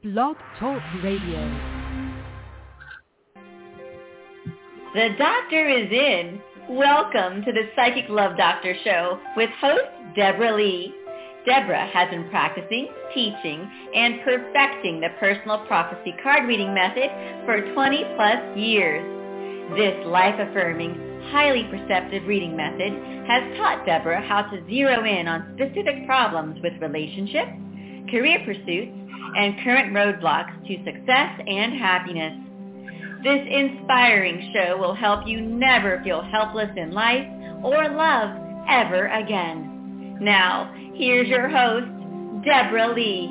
Blog Talk Radio. The doctor is in. Welcome to the Psychic Love Doctor Show with host Deborah Lee. Deborah has been practicing, teaching, and perfecting the personal prophecy card reading method for 20 plus years. This life-affirming, highly perceptive reading method has taught Deborah how to zero in on specific problems with relationships, career pursuits, and current roadblocks to success and happiness. This inspiring show will help you never feel helpless in life or love ever again. Now, here's your host, Deborah Lee.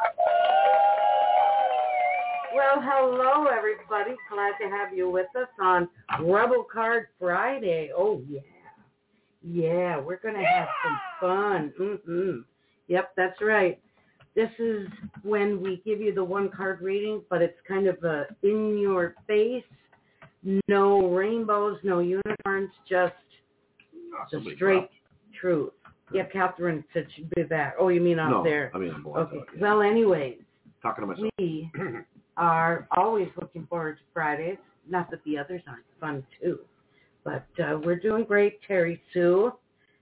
Well, hello, everybody. Glad to have you with us on Rebel Card Friday. Oh, yeah. Yeah, we're going to have some fun. Yep, that's right. This is when we give you the one card reading, but it's kind of a in your face, no rainbows, no unicorns, just the straight truth. Yeah, Catherine said she'd be back. Oh, you mean out there? I mean, I'm okay. Yeah. Well, anyways, talking to myself. We are always looking forward to Fridays. Not that the others aren't fun too, but we're doing great. Terry Sue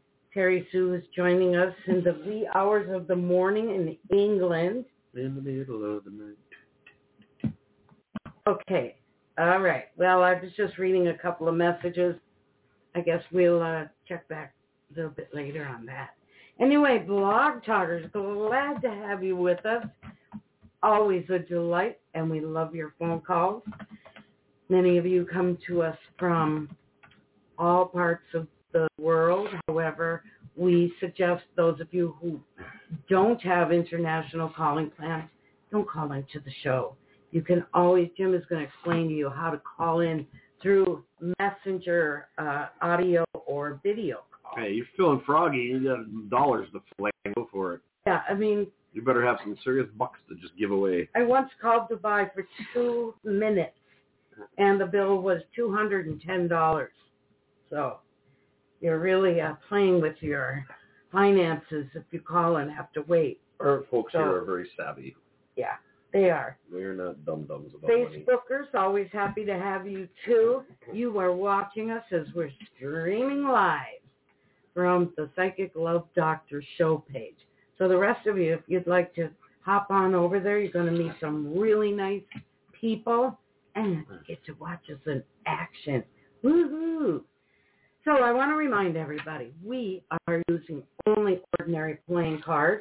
is joining us in the wee hours of the morning in England. In the middle of the night. Okay. All right. Well, I was just reading a couple of messages. I guess we'll check back a little bit later on that. Anyway, Blog Talkers, glad to have you with us. Always a delight, and we love your phone calls. Many of you come to us from all parts of the world. However, we suggest those of you who don't have international calling plans, don't call into the show. You can always, Jim is going to explain to you how to call in through messenger, audio, or video call. Hey, you're feeling froggy. You got dollars to flay. Go for it. Yeah, I mean, you better have some serious bucks to just give away. I once called Dubai for 2 minutes, and the bill was $210. So you're really playing with your finances if you call and have to wait. Our folks here are very savvy. Yeah, they are. They're not dum-dums about money. Facebookers, always happy to have you too. You are watching us as we're streaming live from the Psychic Love Doctor show page. So the rest of you, if you'd like to hop on over there, you're going to meet some really nice people and get to watch us in action. Woohoo! So I want to remind everybody, we are using only ordinary playing cards.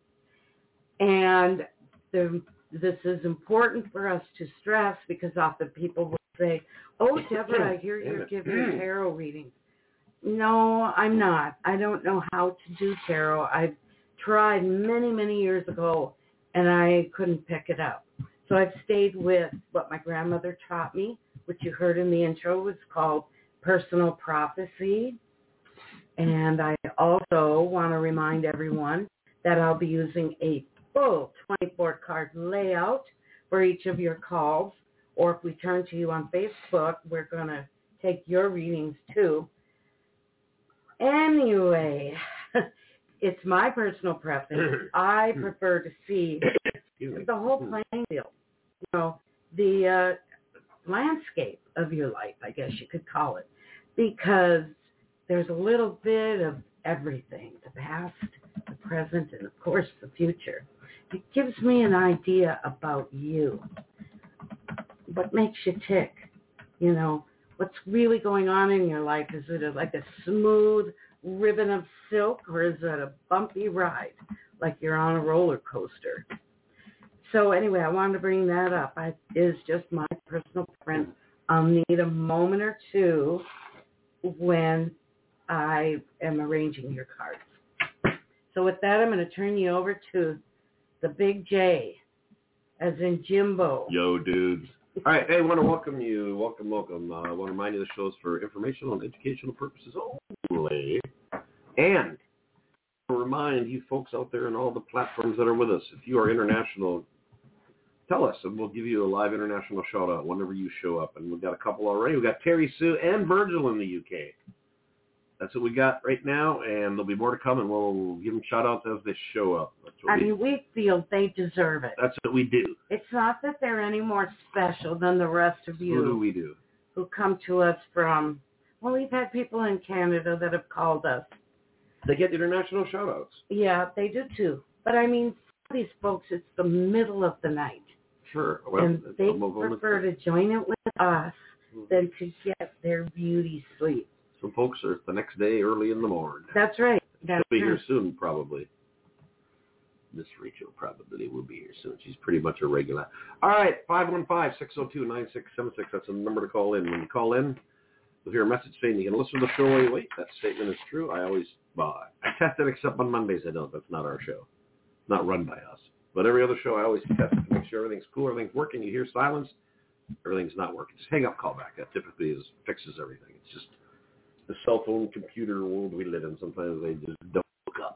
And this is important for us to stress because often people will say, oh, Deborah, I hear you're giving tarot readings. No, I'm not. I don't know how to do tarot. I've tried many, many years ago, and I couldn't pick it up. So I've stayed with what my grandmother taught me, which you heard in the intro was called personal prophecy. And I also want to remind everyone that I'll be using a full 24-card layout for each of your calls. Or if we turn to you on Facebook, we're going to take your readings too. Anyway, it's my personal preference. I prefer to see the whole playing field, the landscape of your life, I guess you could call it, because there's a little bit of everything, the past, the present, and of course the future. It gives me an idea about you, what makes you tick, what's really going on in your life. Is it like a smooth ribbon of silk, or is it a bumpy ride, like you're on a roller coaster? So anyway, I wanted to bring that up. It is just my personal preference. I'll need a moment or two when I am arranging your cards. So with that, I'm going to turn you over to the Big J, as in Jimbo. Yo, dudes. All right, hey, I want to welcome you. Welcome. I want to remind you the show's for informational and educational purposes only. And I remind you folks out there on all the platforms that are with us, if you are international, tell us, and we'll give you a live international shout-out whenever you show up. And we've got a couple already. We've got Terry Sue and Virgil in the UK. That's what we got right now, and there'll be more to come, and we'll give them shout-outs as they show up. We feel they deserve it. That's what we do. It's not that they're any more special than the rest of you. Who do we do? Who come to us from, well, we've had people in Canada that have called us. They get international shout-outs. Yeah, they do too. But I mean, some of these folks, it's the middle of the night. Sure. Well, and they prefer to join it with us than to get their beauty sleep. Some folks are the next day early in the morning. That's right. She'll be here soon, probably. Miss Rachel probably will be here soon. She's pretty much a regular. All right, 515-602-9676. That's the number to call in. When you call in, you'll hear a message saying you can listen to the show while you wait. That statement is true. I test it except on Mondays I don't. That's not our show. Not run by us. But every other show I always test to make sure everything's cool, everything's working. You hear silence, everything's not working. Just hang up, call back. That typically fixes everything. It's just the cell phone computer world we live in. Sometimes they just don't look up.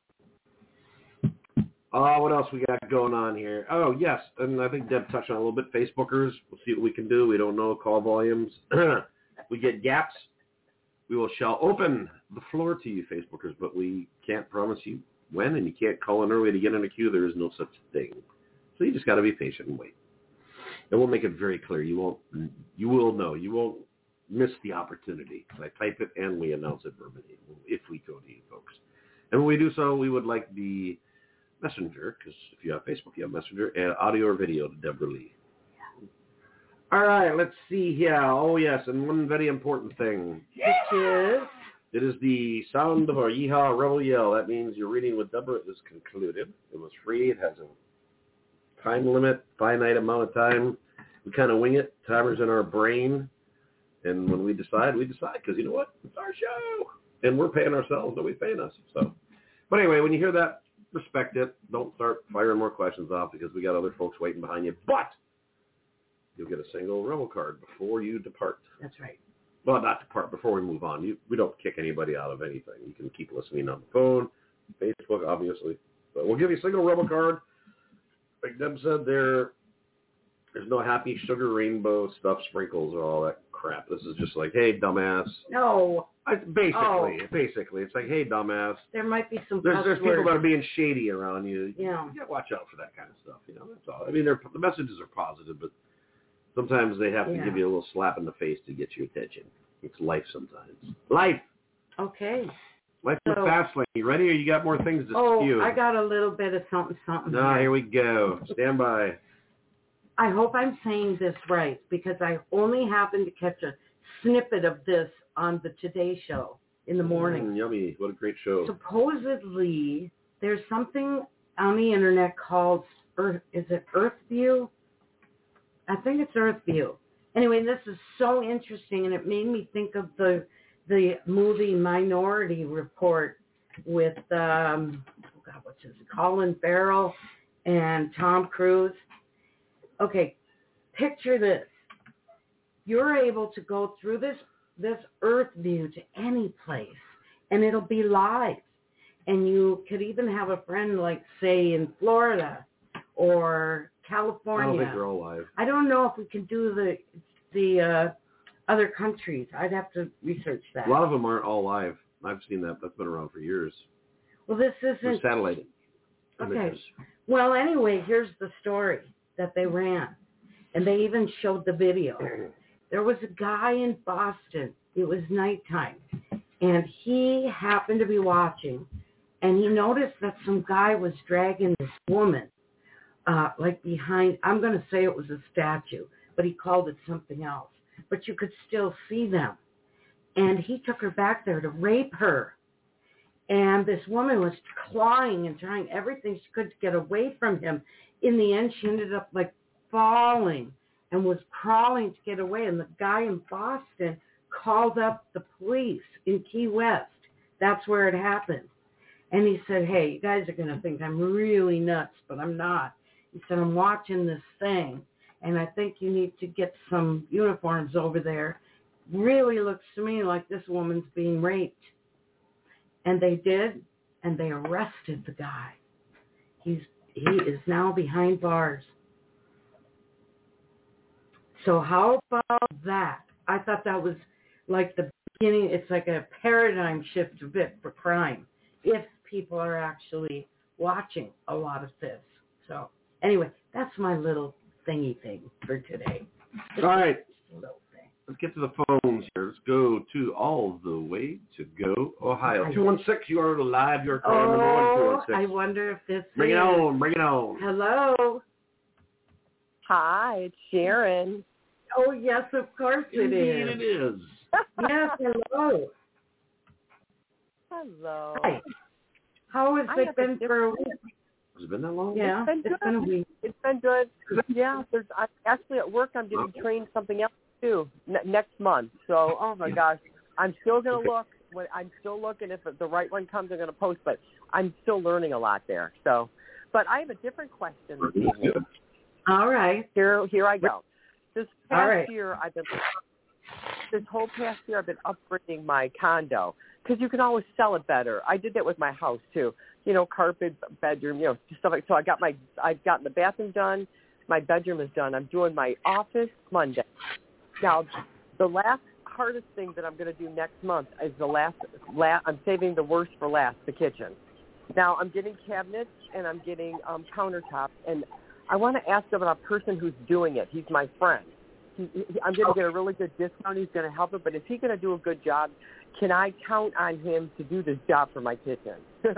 What else we got going on here? Oh, yes, and I think Deb touched on it a little bit. Facebookers, we'll see what we can do. We don't know call volumes. We get gaps. We shall open the floor to you, Facebookers, but we can't promise you when, and you can't call in early to get in a queue. There is no such thing. So you just got to be patient and wait. And we'll make it very clear. You will know. You won't miss the opportunity. I type it and we announce it verbally if we go to you folks. And when we do so, we would like the messenger, because if you have Facebook, you have messenger, and audio or video to Deborah Lee. Yeah. All right, let's see here. Oh, yes, and one very important thing. Which is? It is the sound of our Yeehaw Rebel Yell. That means your reading with Deborah is concluded. It was free. It has a time limit, finite amount of time. We kind of wing it. Timer's in our brain. And when we decide, because you know what? It's our show. And we're paying ourselves. Nobody's paying us. So, but anyway, when you hear that, respect it. Don't start firing more questions off because we got other folks waiting behind you. But you'll get a single Rebel card before you depart. That's right. Well, not depart, before we move on. We don't kick anybody out of anything. You can keep listening on the phone, Facebook, obviously. But we'll give you a single Rebel card. Like Deb said, there's no happy sugar rainbow stuff, sprinkles, or all that crap. This is just like, hey, dumbass. No. Basically. It's like, hey, dumbass. There might be some There's people that are being shady around you. Yeah. You got to watch out for that kind of stuff. That's all. I mean, the messages are positive, but sometimes they have to give you a little slap in the face to get your attention. It's life sometimes. Life. Okay. Life in the fast lane. You ready, or you got more things to spew? I got a little bit of something. Here we go. Stand by. I hope I'm saying this right, because I only happened to catch a snippet of this on the Today Show in the morning. Yummy. What a great show. Supposedly, there's something on the internet called, is it Earthview? I think it's Earthview. Anyway, this is so interesting, and it made me think of the movie Minority Report with, Colin Farrell and Tom Cruise. Okay, picture this. You're able to go through this Earth view to any place, and it'll be live. And you could even have a friend, like, say, in Florida or California. I don't think they're all live. I don't know if we can do the other countries. I'd have to research that. A lot of them aren't all live. I've seen that. That's been around for years. Well, this isn't... They're satellite images. Okay. Well, anyway, here's the story that they ran. And they even showed the video. There was a guy in Boston. It was nighttime. And he happened to be watching. And he noticed that some guy was dragging this woman, like behind, I'm going to say it was a statue, but he called it something else. But you could still see them. And he took her back there to rape her. And this woman was clawing and trying everything she could to get away from him. In the end, she ended up like falling and was crawling to get away. And the guy in Boston called up the police in Key West. That's where it happened. And he said, hey, you guys are going to think I'm really nuts, but I'm not. He said, I'm watching this thing, and I think you need to get some uniforms over there. Really looks to me like this woman's being raped. And they did, and they arrested the guy. He is now behind bars. So how about that? I thought that was like the beginning, it's like a paradigm shift a bit for crime if people are actually watching a lot of this. So anyway, that's my little thingy thing for today. All right. Little thing. Let's get to the phones here. Let's go to all the way to Go, Ohio. 216, you are live. You're calling number 216. I wonder if this Bring it on. Bring it on. Hello. Hi, it's Sharon. Oh, yes, of course it is. Indeed it is. Yes, hello. Hello. Hi. How has it been for a week? Has it been that long? Yeah, it's been a week. It's been good. Yeah, actually at work I'm getting trained something else too next month. So, oh my gosh, I'm still going to look. I'm still looking. If the right one comes, I'm going to post, but I'm still learning a lot there. So, but I have a different question this evening. All right. Here I go. This whole past year I've been upgrading my condo because you can always sell it better. I did that with my house too. You know, carpet, bedroom, you know, stuff like. So I've gotten the bathroom done. My bedroom is done. I'm doing my office Monday. Now, the last hardest thing that I'm going to do next month is I'm saving the worst for last, the kitchen. Now, I'm getting cabinets and I'm getting countertops, and I want to ask about a person who's doing it. He's my friend. I'm going to get a really good discount. He's going to help it, but is he going to do a good job? Can I count on him to do this job for my kitchen?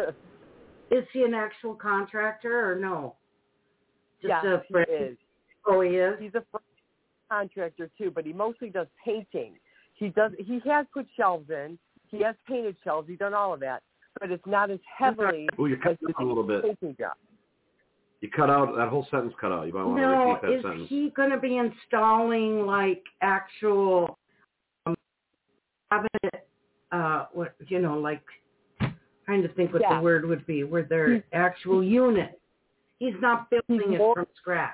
Is he an actual contractor or no? Yes, he is. Oh, he is? He's a contractor too, but he mostly does painting. He has put shelves in. He has painted shelves. He's done all of that, but it's not as heavily you cut as a little bit. painting job. You cut out, that whole sentence cut out. You might want to repeat that sentence. Is he going to be installing like actual cabinet, like trying to think what the word would be, where they're actual units. He's not building it from scratch.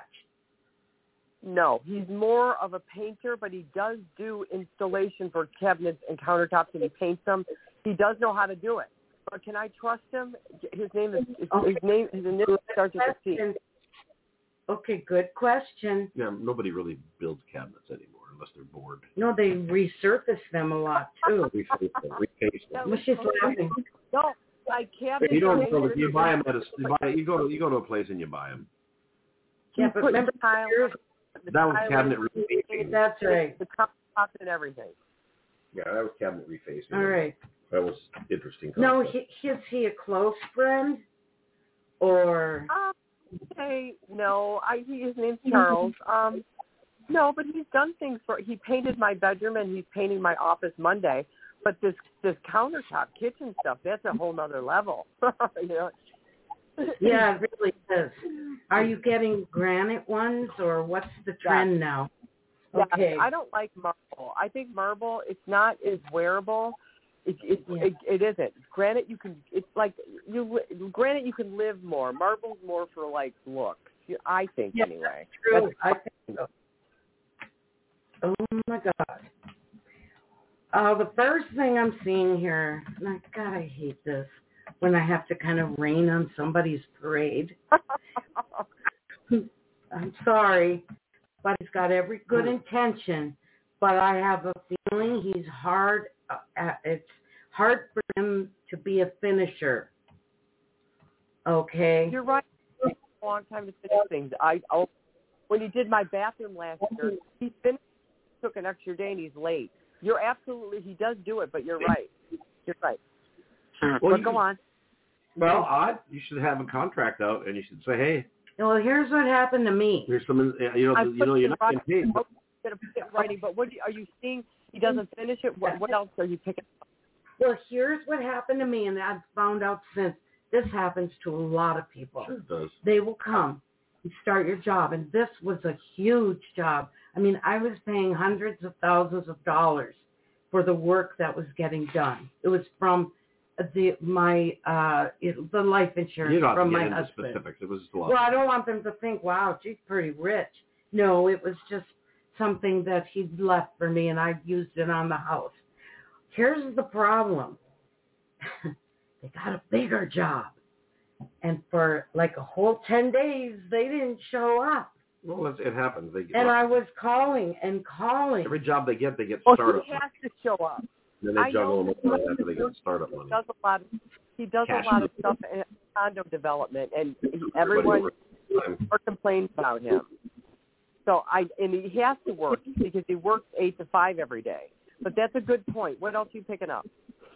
No, he's more of a painter, but he does do installation for cabinets and countertops, and he paints them. He does know how to do it. But can I trust him? His initial starts with a C. Okay, good question. Yeah, nobody really builds cabinets anymore unless they're bored. No, they resurface them a lot too. Reface them. Well, she's laughing. No, like cabinets. You don't build it. You buy them you go to a place and you buy them. Yeah, but remember that was cabinet refacing. That's right. The countertops and everything. Yeah, that was cabinet refacing. All right. That was interesting. No, is he a close friend, or? No, his name's Charles. No, but he's done things he painted my bedroom and he's painting my office Monday. But this countertop kitchen stuff, that's a whole nother level. You know? Yeah, it really is. Are you getting granite ones, or what's the trend now? Okay. Yeah, I don't like marble. I think marble, it's not as wearable. It isn't. Granite, granite you can live more. Marble's more for like looks. I think anyway. That's true. I think so. Oh my God. The first thing I'm seeing here, and I hate this when I have to kind of rain on somebody's parade. I'm sorry, but he's got every good intention, but I have a feeling he's hard. It's hard for him to be a finisher. Okay? You're right. It's a long time to finish things. When he did my bathroom last year, he finished, took an extra day, and he's late. He does do it, but you're right. You're right. Well, go on. Well, you should have a contract out, and you should say, hey. Well, here's what happened to me. Here's some, you're not getting paid. Writing, but what are you seeing? He doesn't finish it. What else are you picking up? Well, here's what happened to me, and I've found out since this happens to a lot of people. Sure it does. They will come and start your job, and this was a huge job. I mean, I was paying hundreds of thousands of dollars for the work that was getting done. It was from the life insurance from my husband. Specifics. It was a lot. Well, I don't want them to think, wow, she's pretty rich. No, it was just something that he'd left for me, and I used it on the house. Here's the problem. They got a bigger job. And for like a whole 10 days, they didn't show up. Well, it happens. I was calling and calling. Every job they get started. He has to show up. then they juggle them after they get startup money. He does a lot of stuff in condo development, and everyone complains about him. So he has to work because he works 8 to 5 every day. But that's a good point. What else are you picking up?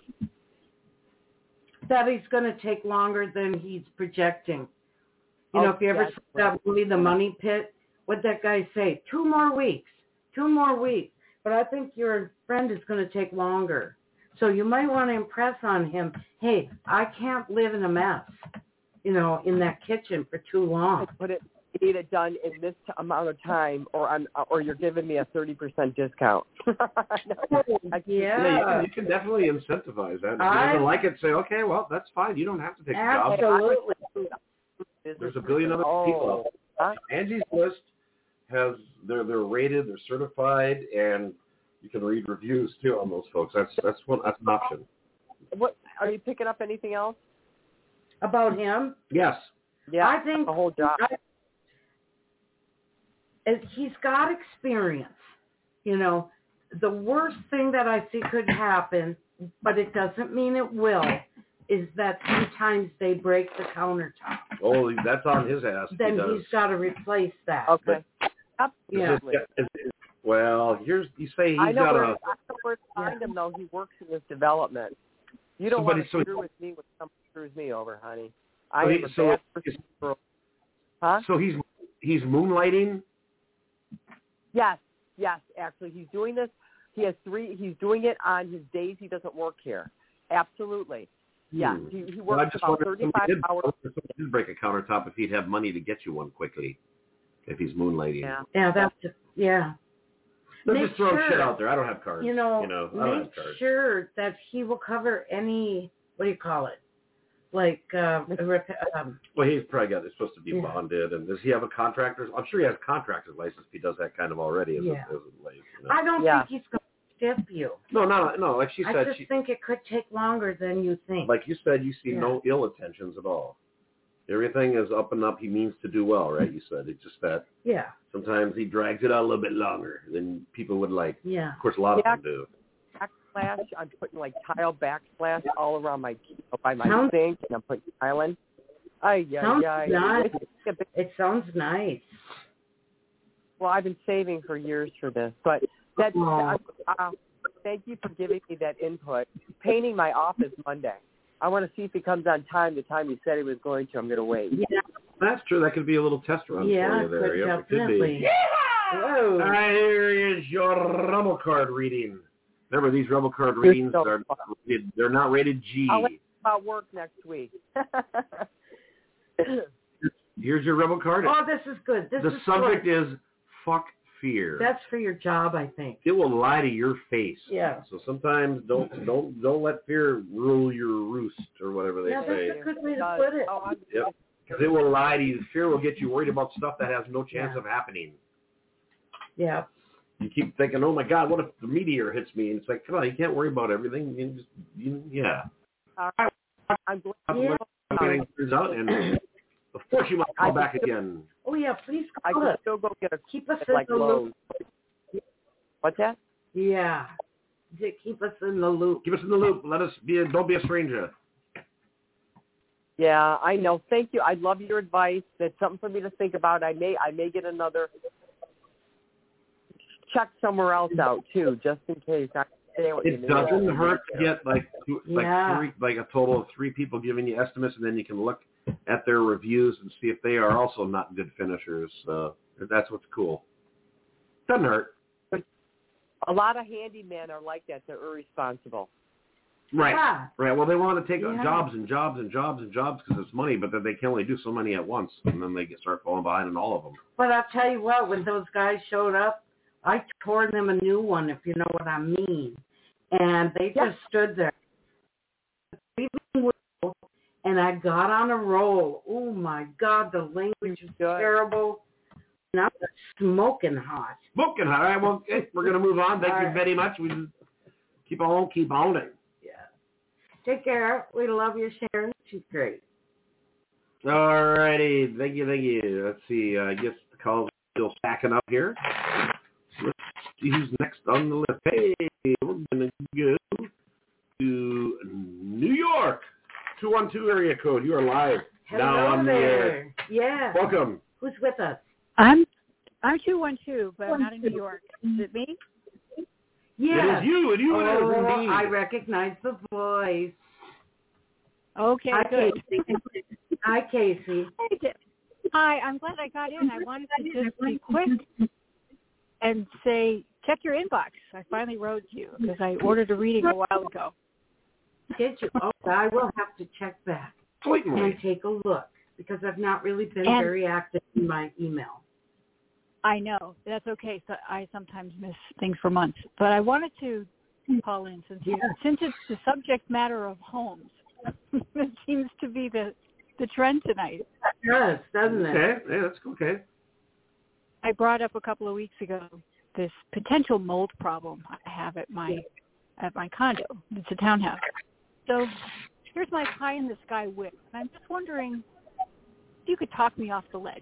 That he's going to take longer than he's projecting. You know, if you ever saw that movie, The Money Pit, what'd that guy say? 2 more weeks. But I think your friend is going to take longer. So you might want to impress on him, hey, I can't live in a mess, you know, in that kitchen for too long. You need it done in this amount of time, or you're giving me a 30% discount. Yeah, you can definitely incentivize that. If you doesn't like it, say, okay, well, that's fine. You don't have to take the job. Absolutely. There's a billion other people. Angie's List has they're rated, they're certified, and you can read reviews too on those folks. That's an option. What are you picking up? Anything else about him? Yes. Yeah, I think the whole job. He's got experience. You know, the worst thing that I see could happen, but it doesn't mean it will, is that sometimes they break the countertop. Oh, that's on his ass. Then he's got to replace that. Okay. Absolutely. Well, you say he's got a... I know where to find him, though. He works in this development. You don't want to screw with me when someone screws me over, honey. I am a bad person. Huh? So he's moonlighting? Yes, actually. He's doing this. He's doing it on his days he doesn't work here. Absolutely. Yeah, he works about 35 hours. If he did break a countertop, if he'd have money to get you one quickly, if he's moonlighting. Yeah, that's just, yeah. Let's just throw shit out there. I don't have cards. I don't have cards. Make sure that he will cover any, what do you call it? Like, well, he's probably got, it's supposed to be bonded. And does he have a contractor's? I'm sure he has a contractor's license if he does that kind of already as a license. You know? I don't think he's going to stiff you. No. Like she said, I just think it could take longer than you think. Like you said, you see no ill intentions at all. Everything is up and up. He means to do well, right? You said it's just that. Yeah. Sometimes he drags it out a little bit longer than people would like. Yeah. Of course, a lot of them do. Backsplash. I'm putting like tile backsplash all around by my sink, and I'm putting tile in. Nice. It sounds nice. Well, I've been saving for years for this, but thank you for giving me that input. Painting my office Monday. I want to see if he comes on time. The time he said he was going to, I'm going to wait. Yeah, that's true. That could be a little test run for you there. Yeah, it could be. Yeah! Whoa. All right, here is your Rebel card reading. Remember, these Rebel card readings they're not rated G. I'll let you about work next week. Here's your Rebel card. Oh, this is good. The subject is fuck fear. That's for your job, I think. It will lie to your face. Yeah. So sometimes don't let fear rule your roost or whatever they say. Yeah, that's a good way to put it. Yep. Because it will lie to you. Fear will get you worried about stuff that has no chance of happening. Yeah. You keep thinking, oh my God, what if the meteor hits me? And it's like, come on, you can't worry about everything. All right. I'm glad everything turns out, and of course you might call back again. Oh yeah, please I call can us. still go get keep us in the loop. What's that? Yeah. Keep us in the loop. Keep us in the loop. Don't be a stranger. Yeah, I know. Thank you. I love your advice. That's something for me to think about. I may get another check somewhere else out too, just in case. It doesn't hurt to get like a total of 3 people giving you estimates, and then you can look at their reviews and see if they are also not good finishers. That's what's cool. Doesn't hurt. A lot of handymen are like that. They're irresponsible. Right. Yeah. Right. Well, they want to take jobs and jobs and jobs and jobs because it's money, but then they can only do so many at once, and then they start falling behind on all of them. But I'll tell you what, when those guys showed up, I tore them a new one, if you know what I mean. And they just stood there. And I got on a roll. Oh, my God, the language is terrible. And I'm smoking hot. Smoking hot. All right, well, we're going to move on. Thank you very much. We keep on it. Yeah. Take care. We love you, Sharon. She's great. All righty. Thank you. Let's see. I guess the calls are still stacking up here. Let's see who's next on the list. Hey, we're going to go to New York. 212 area code. You are live. Hello now on there. the air. Yeah. Welcome. Who's with us? I'm 212, but I'm not in New York. Is it me? Yeah. It is you. It is indeed. I recognize the voice. Okay, Hi, good. Casey. Hi, Casey. Hi, I'm glad I got in. I wanted to just be quick and say, check your inbox. I finally wrote you because I ordered a reading a while ago. Did you? Oh, I will have to check back and take a look because I've not really been very active in my email. I know. That's okay. So I sometimes miss things for months. But I wanted to call in since it's the subject matter of homes. It seems to be the trend tonight. It does, doesn't it? Okay. Yeah, that's okay. I brought up a couple of weeks ago this potential mold problem I have at my condo. It's a townhouse. So here's my pie in the sky wish. And I'm just wondering if you could talk me off the ledge.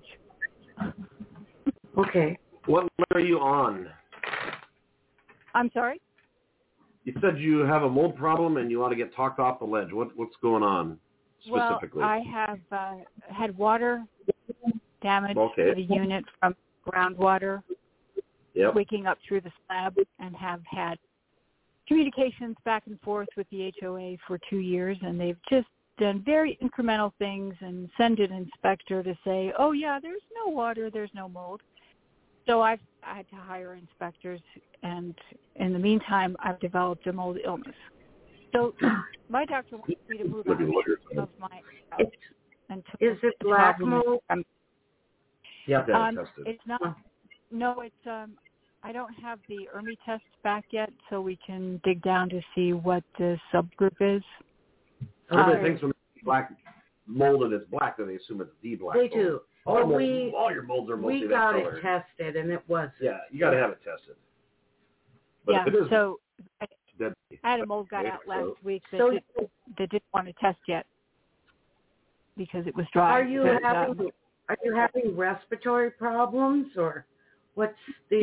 Okay. What level are you on? I'm sorry? You said you have a mold problem and you want to get talked off the ledge. What's going on specifically? Well, I have had water damage to the unit from groundwater waking up through the slab, and have had communications back and forth with the HOA for 2 years, and they've just done very incremental things and send an inspector to say, oh, yeah, there's no water, there's no mold. So I had to hire inspectors, and in the meantime, I've developed a mold illness. So my doctor wants me to move out of my house. Is it black mold? Yeah, it's not. No, it's. I don't have the ERMI test back yet, so we can dig down to see what the subgroup is. Everybody thinks when black molded is black, then they assume it's the black mold. They do. All your molds are mostly that color. We got it tested, and it wasn't. Yeah, you got to have it tested. But if it is, so I deadly. had a mold guy out last week that didn't want to test yet because it was dry. Are you having respiratory problems, or what's the?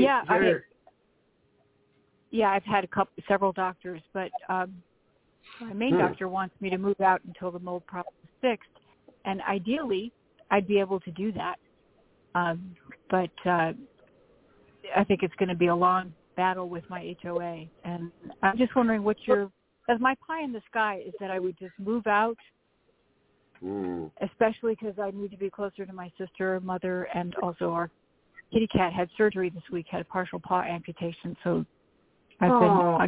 I've had several doctors, but my main doctor wants me to move out until the mold problem is fixed, and ideally, I'd be able to do that. But I think it's going to be a long battle with my HOA, and I'm just wondering as my pie in the sky is that I would just move out, especially because I need to be closer to my sister, mother, and also our kitty cat had surgery this week, had a partial paw amputation, so I've been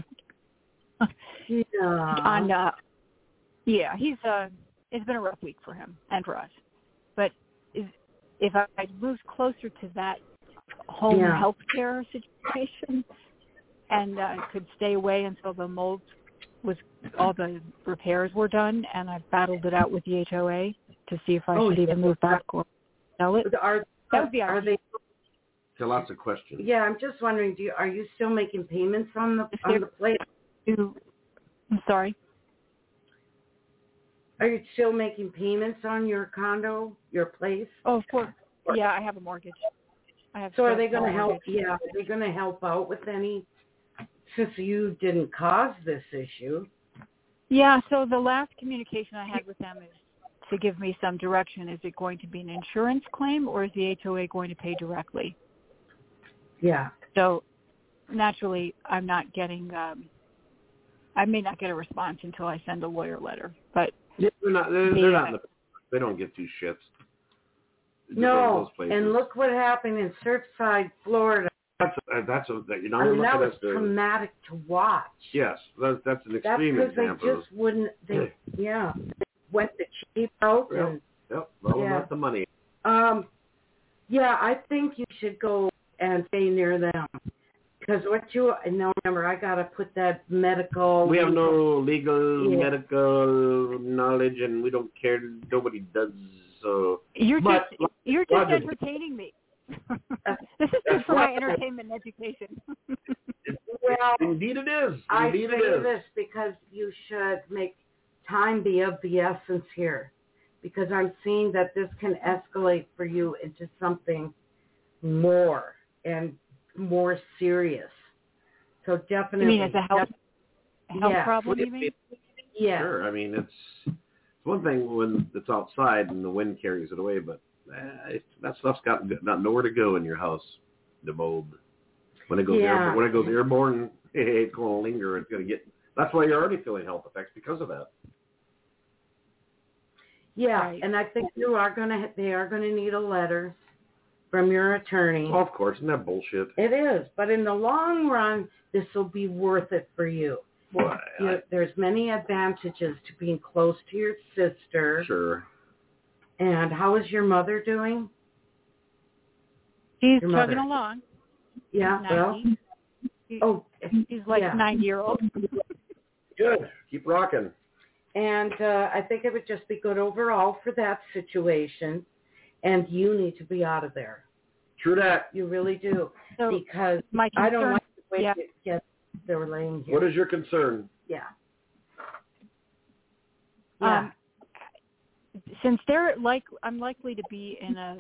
it's been a rough week for him and for us. But if I moved closer to that home health care situation and could stay away until the mold all the repairs were done, and I battled it out with the HOA to see if I should even move back or sell it. That would be our. There are lots of questions. Yeah, I'm just wondering, are you still making payments on the place? I'm sorry? Are you still making payments on your condo, your place? Oh, of course. Yeah, I have a mortgage. So are they going to help? Yeah, are they going to help out with any, since you didn't cause this issue? Yeah, so the last communication I had with them is to give me some direction. Is it going to be an insurance claim, or is the HOA going to pay directly? Yeah. So naturally, I'm not getting. I may not get a response until I send a lawyer letter. But they're not. They don't get two shits. No, and look what happened in Surfside, Florida. That was traumatic to watch. Yes, that's an extreme example. They just wouldn't. They went the cheap out. Not the money. I think you should go and stay near them. Because remember, I got to put that medical. We have no legal, medical knowledge, and we don't care. Nobody does. So you're just entertaining me. This is just for my entertainment and education. Well, indeed it is. I say this because you should make time be of the essence here, because I'm seeing that this can escalate for you into something more and more serious. So definitely. You mean as a health? health problem, you mean? Yeah. Sure. I mean, it's one thing when it's outside and the wind carries it away, but that stuff's got not nowhere to go in your house. The mold. When it goes airborne, it's going to linger. It's going to get. That's why you're already feeling health effects because of that. Yeah, Right. and I think they are going to need a letter from your attorney. Oh, of course, isn't that bullshit? It is, but in the long run, this will be worth it for you. Well, There's many advantages to being close to your sister. Sure. And how is your mother doing? She's Your chugging mother. along. Yeah, She's well. She's like a 9-year-old. Good. Keep rocking. And I think it would just be good overall for that situation. And you need to be out of there. True that. You really do. So because my concern, I don't like the way yeah. it gets they're laying here. What is your concern? Yeah. Since I'm likely to be in a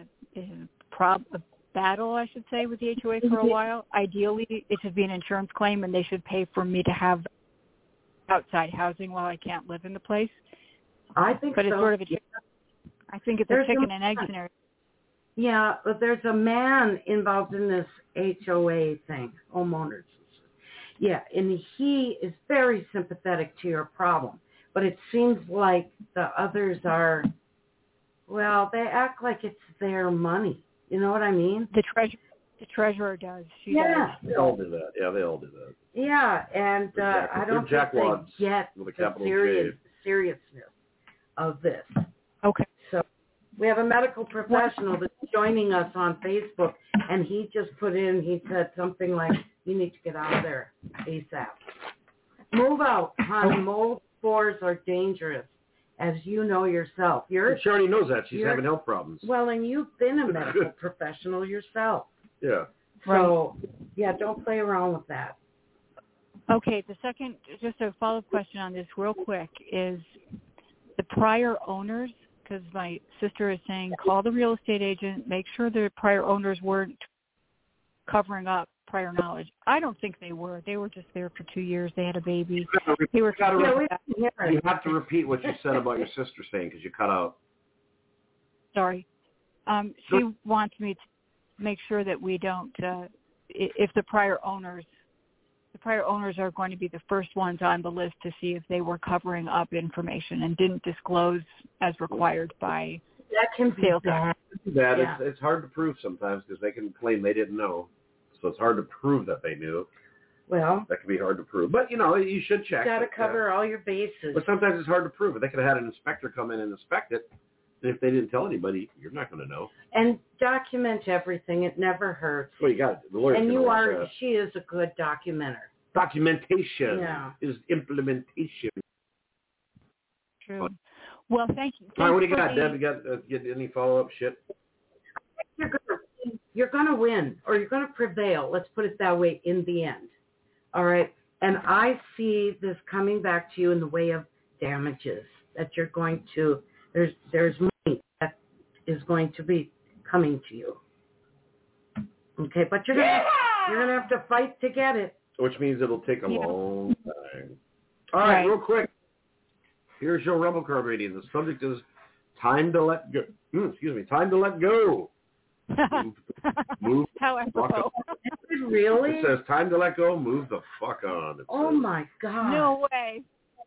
battle, I should say, with the HOA for a while. Ideally, it should be an insurance claim, and they should pay for me to have outside housing while I can't live in the place. I think but so. It's sort of I think it's a chicken and egg scenario. Yeah, but there's a man involved in this HOA thing, homeowners. Yeah, and he is very sympathetic to your problem. But it seems like the others are, well, they act like it's their money. You know what I mean? The treasurer does. She does. They all do that. Yeah, they all do that. Yeah, and I don't think they get the seriousness of this. Okay. So we have a medical professional that's joining us on Facebook, and he just he said something like, you need to get out of there ASAP. Move out, honey. Mold spores are dangerous, as you know yourself. She already knows that. She's having health problems. Well, and you've been a medical professional yourself. Yeah. So, don't play around with that. Okay, the second, just a follow-up question on this real quick, is the prior owners, because my sister is saying call the real estate agent, make sure the prior owners weren't covering up prior knowledge. I don't think they were. They were just there for 2 years. They had a baby. They were. You have to repeat what you said about your sister saying because you cut out. Sorry. She wants me to make sure that we don't, if the prior owners are going to be the first ones on the list to see if they were covering up information and didn't disclose as required by sales tax. It's hard to prove sometimes because they can claim they didn't know. So it's hard to prove that they knew. Well, that can be hard to prove. But, you should check. You got to cover all your bases. But sometimes it's hard to prove it. They could have had an inspector come in and inspect it. And if they didn't tell anybody, you're not going to know. And document everything. It never hurts. Well, you got it. The lawyer's and she is a good documenter. Documentation is implementation. True. Well, thank you. All right, what do you got, Deb? You got get any follow-up shit? You're going to win, or you're going to prevail. Let's put it that way in the end. All right? And I see this coming back to you in the way of damages that you're going to, there's money that is going to be coming to you. Okay? But you're going to have to fight to get it. Which means it'll take a long time. All right, real quick. Here's your Rebel Card reading. The subject is time to let go. Time to let go. Move. How apropos. Really? It says time to let go. Move the fuck on. My God. No way.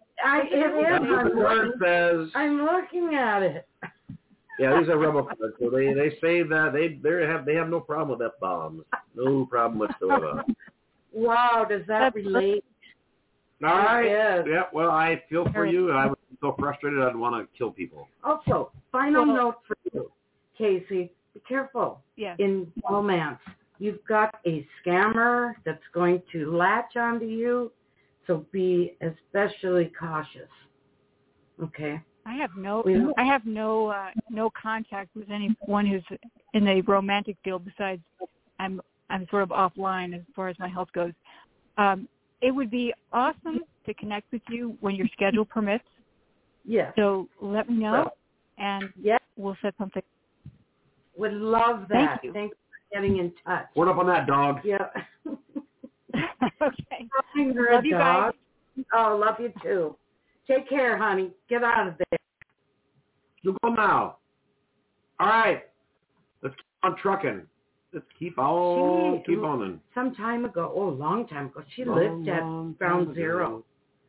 It says. I'm looking at it. Yeah, these are Rebel cards. So they say that they have no problem with F-bombs. No problem whatsoever. Wow, does that relate? All right. Yes. Yeah, well, I feel for you. I was so frustrated I'd want to kill people. Also, final note for you, Casey. Be careful in romance. You've got a scammer that's going to latch onto you, so be especially cautious. Okay? I have no contact with anyone who's in the romantic field besides I'm sort of offline as far as my health goes. It would be awesome to connect with you when your schedule permits. Yes. So let me know, and we'll set something. Would love that. Thank you. Thanks for getting in touch. What up on that, dog? Yeah. Okay. Love you guys. Oh, love you too. Take care, honey. Get out of there. You go now. All right. Let's keep on trucking. Let's keep on. Some time ago, a long time ago, she lived at Ground Zero.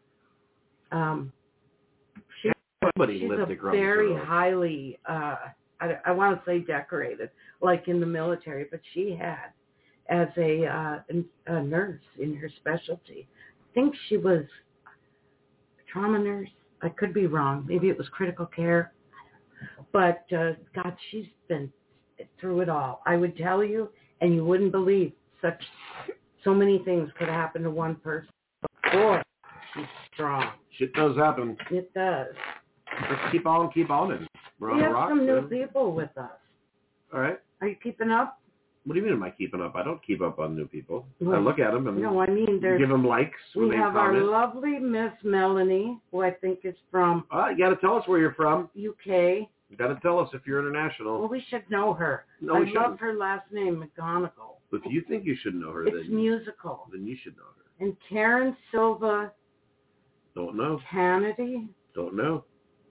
She's lived at Ground very Zero. highly, I want to say decorated, like in the military, but she had as a nurse in her specialty. I think she was a trauma nurse. I could be wrong. Maybe it was critical care. But, God, she's been through it all. I would tell you, and you wouldn't believe so many things could happen to one person. But boy, she's strong. Shit does happen. It does. Let's keep on. We're on we a have rock. some new people with us. All right. Are you keeping up? What do you mean am I keeping up? I don't keep up on new people. I look at them and give them likes. We have our lovely Miss Melanie, who I think is from... You got to tell us where you're from. UK. You got to tell us if you're international. Well, we should know her. No, I love her last name, McGonigal. If you think you should know her, it's musical. Then you should know her. And Karen Silva. Don't know. Kennedy. Don't know.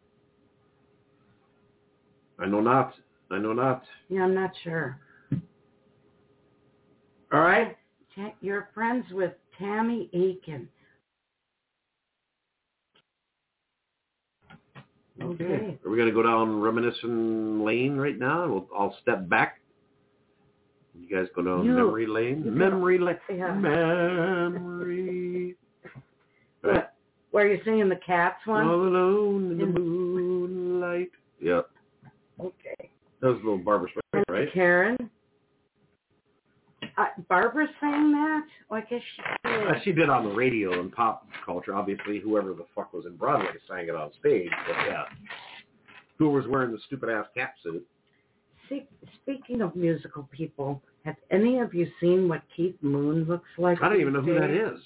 I know not. Yeah, I'm not sure. All right. You're friends with Tammy Aiken. Okay. Are we going to go down reminiscent lane right now? I'll step back. You guys go down memory lane. Memory lane. Yeah. Memory. Right. Where you're singing the Cats one? All alone in the moonlight. Yep. Okay. That was a little Barbra Streisand, right? Karen. Barbara sang that? Well, I guess she did. She did on the radio and pop culture. Obviously, whoever the fuck was in Broadway sang it on stage. But yeah, who was wearing the stupid ass cap suit? Speaking of musical people, have any of you seen what Keith Moon looks like? I don't even know who that is.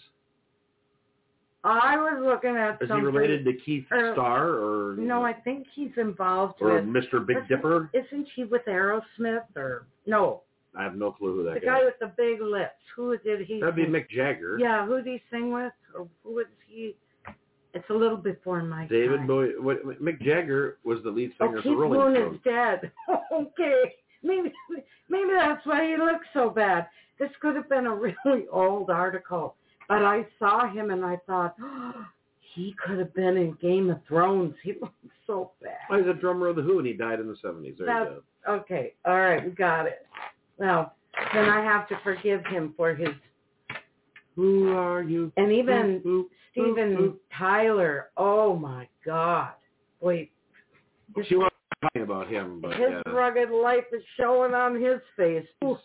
I was looking at something. Is he related to Keith Starr or? No, I think he's involved with. Or Mr. Big Dipper? Isn't he with Aerosmith or no? I have no clue who that The guy with the big lips. Who did he? That'd be Mick Jagger. Yeah, who did he sing with? Or who was he? It's a little before my David time. Bowie. Mick Jagger was the lead singer for Rolling Stones. Keith Moon is dead. Okay. Maybe that's why he looks so bad. This could have been a really old article. But I saw him and I thought, he could have been in Game of Thrones. He looks so bad. Oh, he's a drummer of The Who and he died in the 70s. There you go. Okay. All right. We got it. Well, then I have to forgive him for his... Who are you? And even Steven Tyler. Oh, my God. Wait. She wasn't talking about him, but his rugged life is showing on his face. The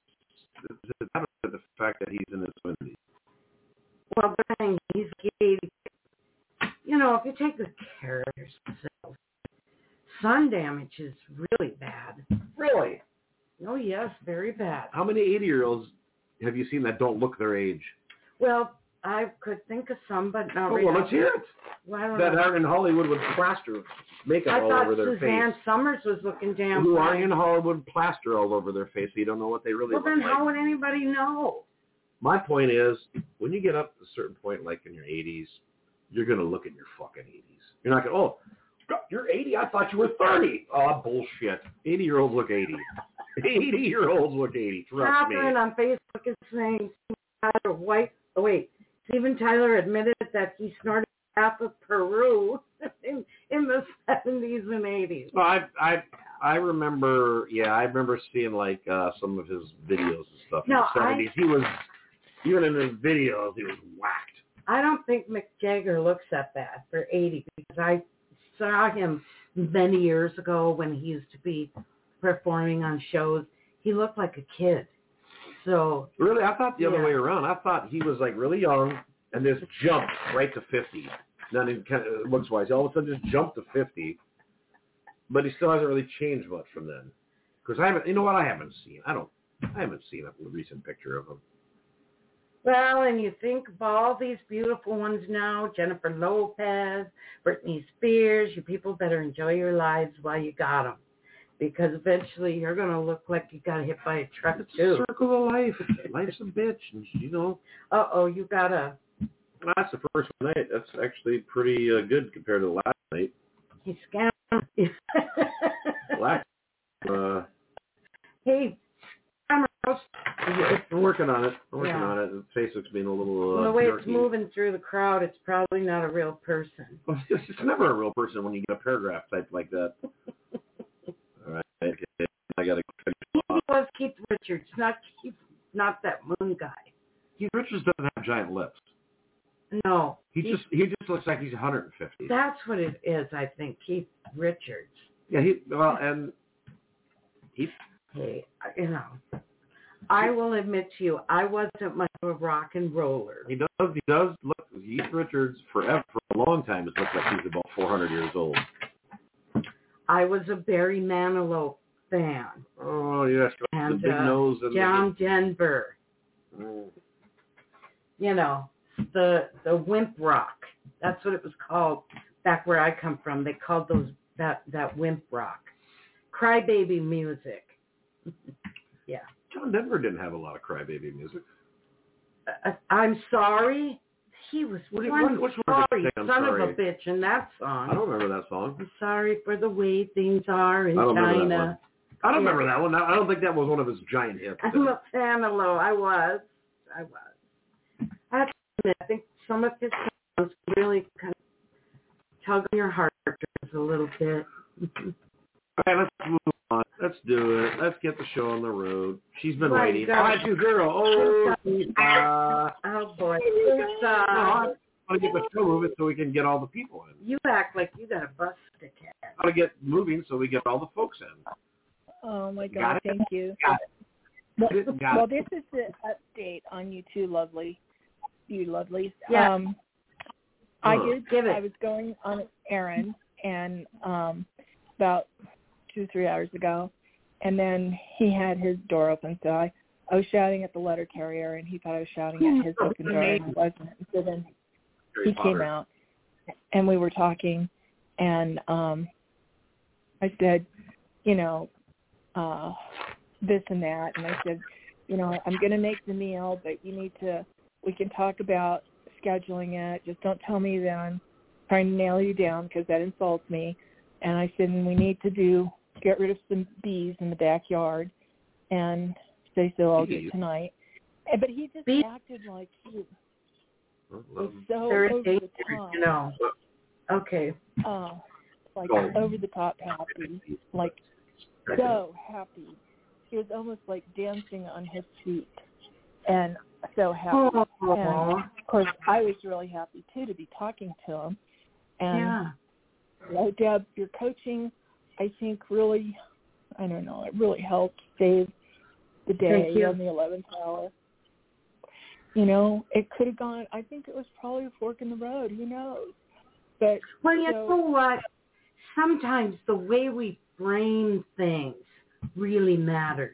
fact that he's in his 70s. Well, the thing, he's gay. You know, if you take the characters themselves, sun damage is really bad. Really? Oh, yes, very bad. How many 80-year-olds have you seen that don't look their age? Well, I could think of some, but not really. Well, let's hear it. Well, I don't that know. are in Hollywood would plaster makeup all over their face. I thought Suzanne Summers was looking down. Who are in Hollywood plaster all over their face, so you don't know what they really look like. Well, then how would anybody know? My point is, when you get up to a certain point, like in your 80s, you're going to look at your fucking 80s. You're not going, you're 80? I thought you were 30. Oh, bullshit. 80-year-olds look 80. 80-year-olds look 80. Trust me. Catherine on Facebook is saying Steven Tyler admitted that he snorted half of Peru in the 70s and 80s. Well, I remember seeing like some of his videos and stuff in the 70s. He was, even in his videos, he was whacked. I don't think Mick Jagger looks that bad for 80 because I saw him many years ago when he used to be performing on shows. He looked like a kid. So really, I thought the other way around. I thought he was like really young and just jumped right to 50. Not even kind of looks wise. He all of a sudden just jumped to 50. But he still hasn't really changed much from then. Because I haven't seen a recent picture of him. Well, and you think of all these beautiful ones now, Jennifer Lopez, Britney Spears, you people better enjoy your lives while you got them. Because eventually you're going to look like you got hit by a truck, too. It's a circle of life. Life's a bitch, and you know. Uh-oh, you got a That's the first night. That's actually pretty good compared to the last night. He scammed. Last. Hey, we're working on it. Facebook's being a little. Well, the way jerky. it's moving through the crowd, it's probably not a real person. It's never a real person when you get a paragraph typed like that. All right, okay. I gotta. He was Keith Richards, not that moon guy. Keith Richards doesn't have giant lips. No. He just looks like he's 150. That's what it is, I think. Keith Richards. Yeah, Hey, I will admit to you, I wasn't much of a rock and roller. He does look. Keith Richards for a long time has looked like he's about 400 years old. I was a Barry Manilow fan. Oh yes, and, the big nose and John Denver. You know, the wimp rock. That's what it was called back where I come from. They called that wimp rock. Crybaby music. Yeah. John Denver didn't have a lot of crybaby music. I'm sorry. He was one sorry son of a bitch in that song. I don't remember that song. I'm sorry for the way things are in China. I don't remember that one. I don't think that was one of his giant hits. I'm a fan of Low. I was. I think some of his songs really kind of tug on your heartstrings a little bit. All right, let's move on. Let's do it. Let's get the show on the road. She's been My waiting. God. 520. Oh, boy. I want to get the show moving so we can get all the people in. You act like you got a bus to catch. I want to get moving so we get all the folks in. Oh, my God. Thank you. Well, this is the update on you two lovelies. Yeah. I was going on an errand and about 2-3 hours ago, and then he had his door open, so I was shouting at the letter carrier, and he thought I was shouting at his open door, and I wasn't. So then he came out, and we were talking, and I said, this and that, and I said, I'm going to make the meal, but we can talk about scheduling it. Just don't tell me that I'm trying to nail you down because that insults me. And I said, we need to get rid of some bees in the backyard, and say so I'll do it tonight. But he just acted like he was so over the top. Okay. Over the top happy, so happy. He was almost like dancing on his feet, and so happy. And of course, I was really happy too to be talking to him. And Deb, your coaching, I think really, it really helped save the day on the 11th hour. It could have gone, I think it was probably a fork in the road, who knows? But you know what? Sometimes the way we frame things really matters.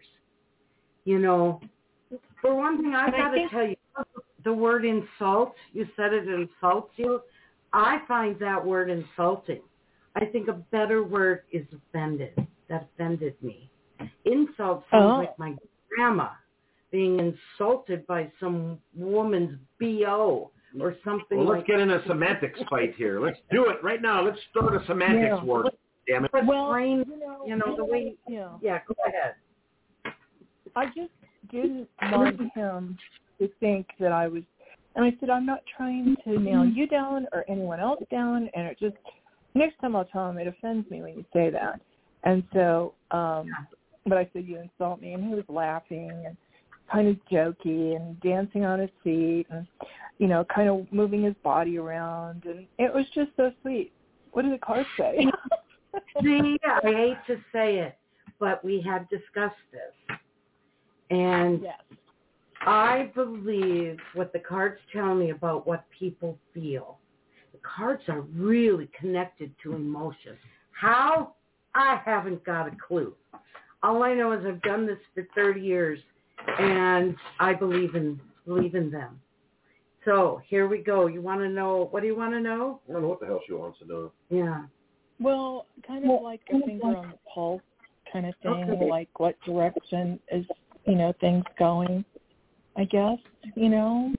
For one thing, I've got to tell you, the word insult, you said it insults you. I find that word insulting. I think a better word is offended. That offended me. Insult sounds like my grandma being insulted by some woman's BO or something. Well, let's get in a semantics fight here. Let's do it right now. Let's start a semantics war. Damn it. Well, the way. Yeah, go ahead. I just didn't want him to think that I was, and I said, I'm not trying to nail you down or anyone else down, and it just, next time I'll tell him it offends me when you say that. And so, but I said, you insult me, and he was laughing and kind of jokey and dancing on his feet and, kind of moving his body around, and it was just so sweet. What did the card say? See, I hate to say it, but we had discussed this. And I believe what the cards tell me about what people feel. The cards are really connected to emotions. How? I haven't got a clue. All I know is I've done this for 30 years, and I believe in them. So here we go. You want to know? What do you want to know? I don't know what the hell she wants to know. Yeah. Well, kind of like a finger on the pulse kind of thing, like what direction is, things going. I guess, I don't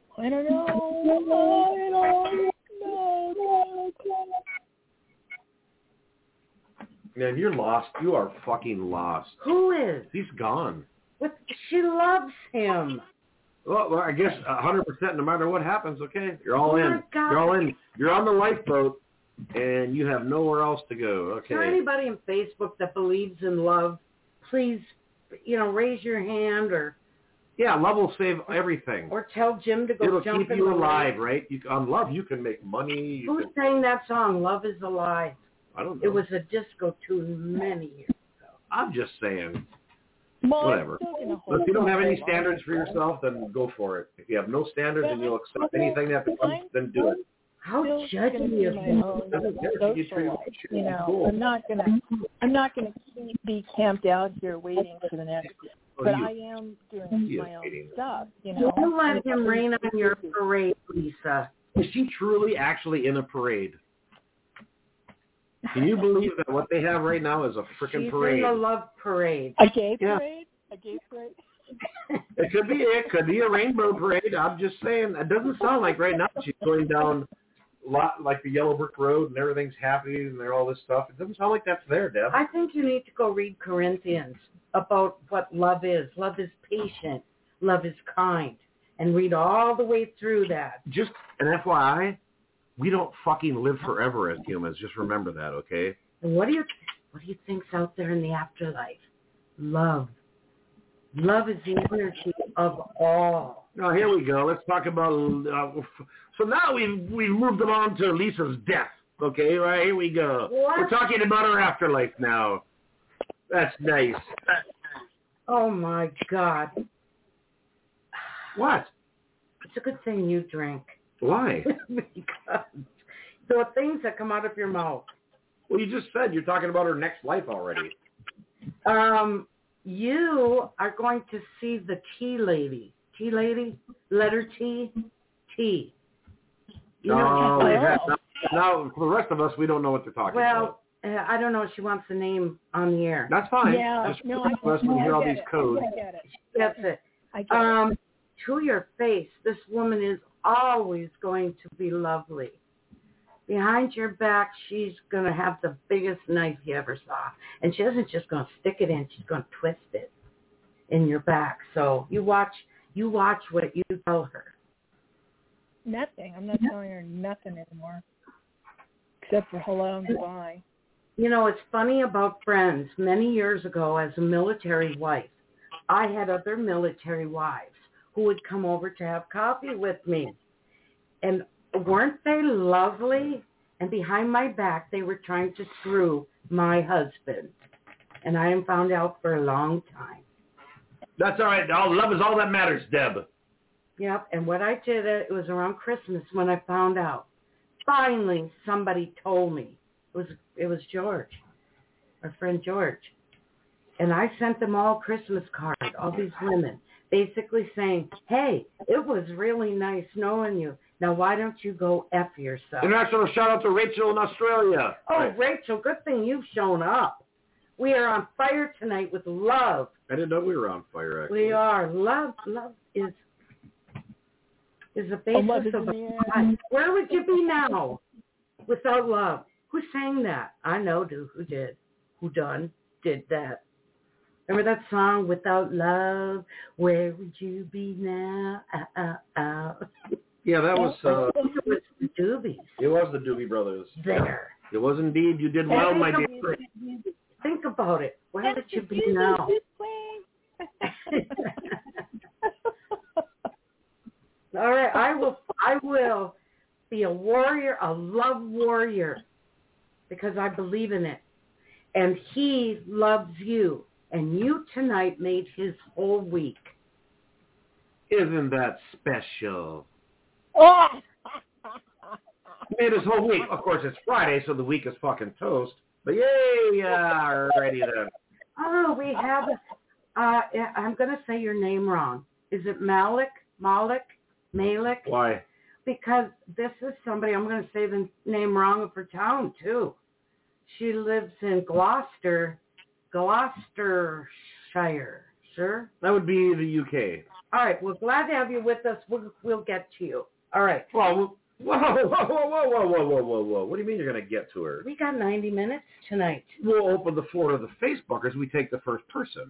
know. Man, you're lost. You are fucking lost. Who is? He's gone. What? She loves him. Well, I guess 100% no matter what happens, okay? You're all in. My God. You're all in. You're on the lifeboat, and you have nowhere else to go, okay? Is there anybody on Facebook that believes in love? Please, raise your hand or... Yeah, love will save everything. Or tell Jim to go It'll jump keep in you the alive, lake. right? On love, you can make money. Who sang that song, Love is Alive? I don't know. It was a disco tune many years ago. I'm just saying. Well, whatever. But if you don't have any standards for yourself, then go for it. If you have no standards and you'll accept anything that comes, then do it. How judgy of you. Social life, I'm not gonna be camped out here waiting for the next. But I am doing my own stuff, Don't let him rain on your parade, Lisa. Is she truly actually in a parade? Can you believe that what they have right now is a freaking parade? She's in the love parade. A gay parade? A gay parade? It could be a rainbow parade. I'm just saying. It doesn't sound like right now she's going down like the yellow brick road and everything's happy and all this stuff. It doesn't sound like that's there, Deb. I think you need to go read Corinthians about what love is. Love is patient. Love is kind. And read all the way through that. Just an FYI, we don't fucking live forever as humans. Just remember that, okay? And what do you think's out there in the afterlife? Love. Love is the energy of all. Now, here we go. Let's talk about... so now we've moved along to Lisa's death, okay? Right, here we go. What? We're talking about her afterlife now. That's nice. Oh, my God. What? It's a good thing you drink. Why? Because the things that come out of your mouth. Well, you just said you're talking about her next life already. You are going to see the tea lady. Tea lady? Letter T? T. Now, for the rest of us, we don't know what they're talking about. Well, I don't know if she wants the name on the air. That's fine. Yeah, just for the rest of us, we hear all these codes. I get it. That's it. I get it. To your face, this woman is always going to be lovely. Behind your back, she's going to have the biggest knife you ever saw. And she isn't just going to stick it in. She's going to twist it in your back. So you watch what you tell her. Nothing. I'm not telling her nothing anymore. Except for hello and goodbye. It's funny about friends. Many years ago, as a military wife, I had other military wives who would come over to have coffee with me. And weren't they lovely? And behind my back, they were trying to screw my husband. And I haven't found out for a long time. That's all right. Love is all that matters, Deb. Yep. And what I did, it was around Christmas when I found out. Finally, somebody told me. It was George, our friend George. And I sent them all Christmas cards, all these women, basically saying, hey, it was really nice knowing you. Now, why don't you go F yourself? International shout out to Rachel in Australia. Oh, right. Rachel, good thing you've shown up. We are on fire tonight with love. I didn't know we were on fire, actually. We are. Love is the basis of life. Where would you be now without love? Who sang that? I know who did. Who did that. Remember that song, Without Love, Where Would You Be Now? Yeah, that was... it was the Doobies. It was the Doobie Brothers. There. It was indeed. You did well, my dear. Think about it. Where would you be now? All right, I will be a warrior, a love warrior, because I believe in it. And he loves you. And you tonight made his whole week. Isn't that special? Oh! Made his whole week. Of course, it's Friday, so the week is fucking toast. But yay, alrighty then. Oh, we have, I'm going to say your name wrong. Is it Malik? Malik? Why? Because this is somebody, I'm going to say the name wrong of her town, too. She lives in Gloucestershire, sure? That would be the UK. All right. Well, glad to have you with us. We'll get to you. All right. Well, whoa. What do you mean you're going to get to her? We got 90 minutes tonight. We'll open the floor to the Facebookers. We take the first person.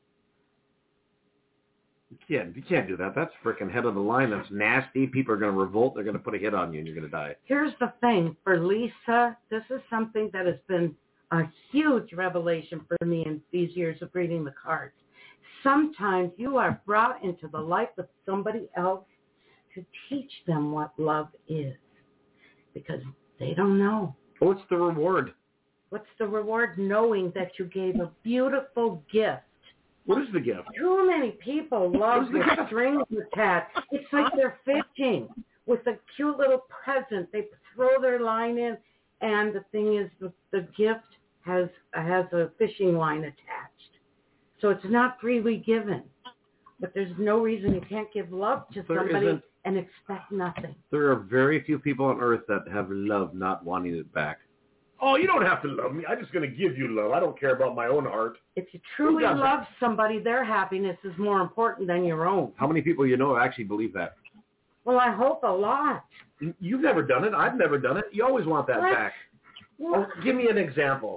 You can't do that. That's freaking head of the line. That's nasty. People are going to revolt. They're going to put a hit on you, and you're going to die. Here's the thing. For Lisa, this is something that has been a huge revelation for me in these years of reading the cards. Sometimes you are brought into the life of somebody else to teach them what love is, because they don't know. What's the reward? What's the reward? Knowing that you gave a beautiful gift. What is the gift? Too many people love the strings attached. It's like they're fishing with a cute little present. They throw their line in, and the thing is, the gift has a fishing line attached. So it's not freely given. But there's no reason you can't give love to somebody and expect nothing. There are very few people on earth that have love not wanting it back. Oh, you don't have to love me. I'm just going to give you love. I don't care about my own heart. If you truly love somebody, their happiness is more important than your own. How many people you know actually believe that? Well, I hope a lot. You've never done it. I've never done it. You always want that back. Oh, give me an example.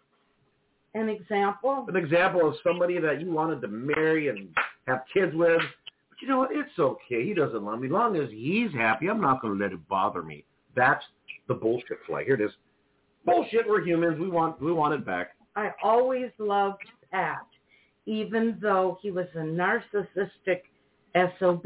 An example? An example of somebody that you wanted to marry and have kids with. But you know what? It's okay. He doesn't love me. As long as he's happy, I'm not going to let it bother me. That's the bullshit flag. Here it is. Bullshit, we're humans. We want it back. I always loved Pat, even though he was a narcissistic SOB.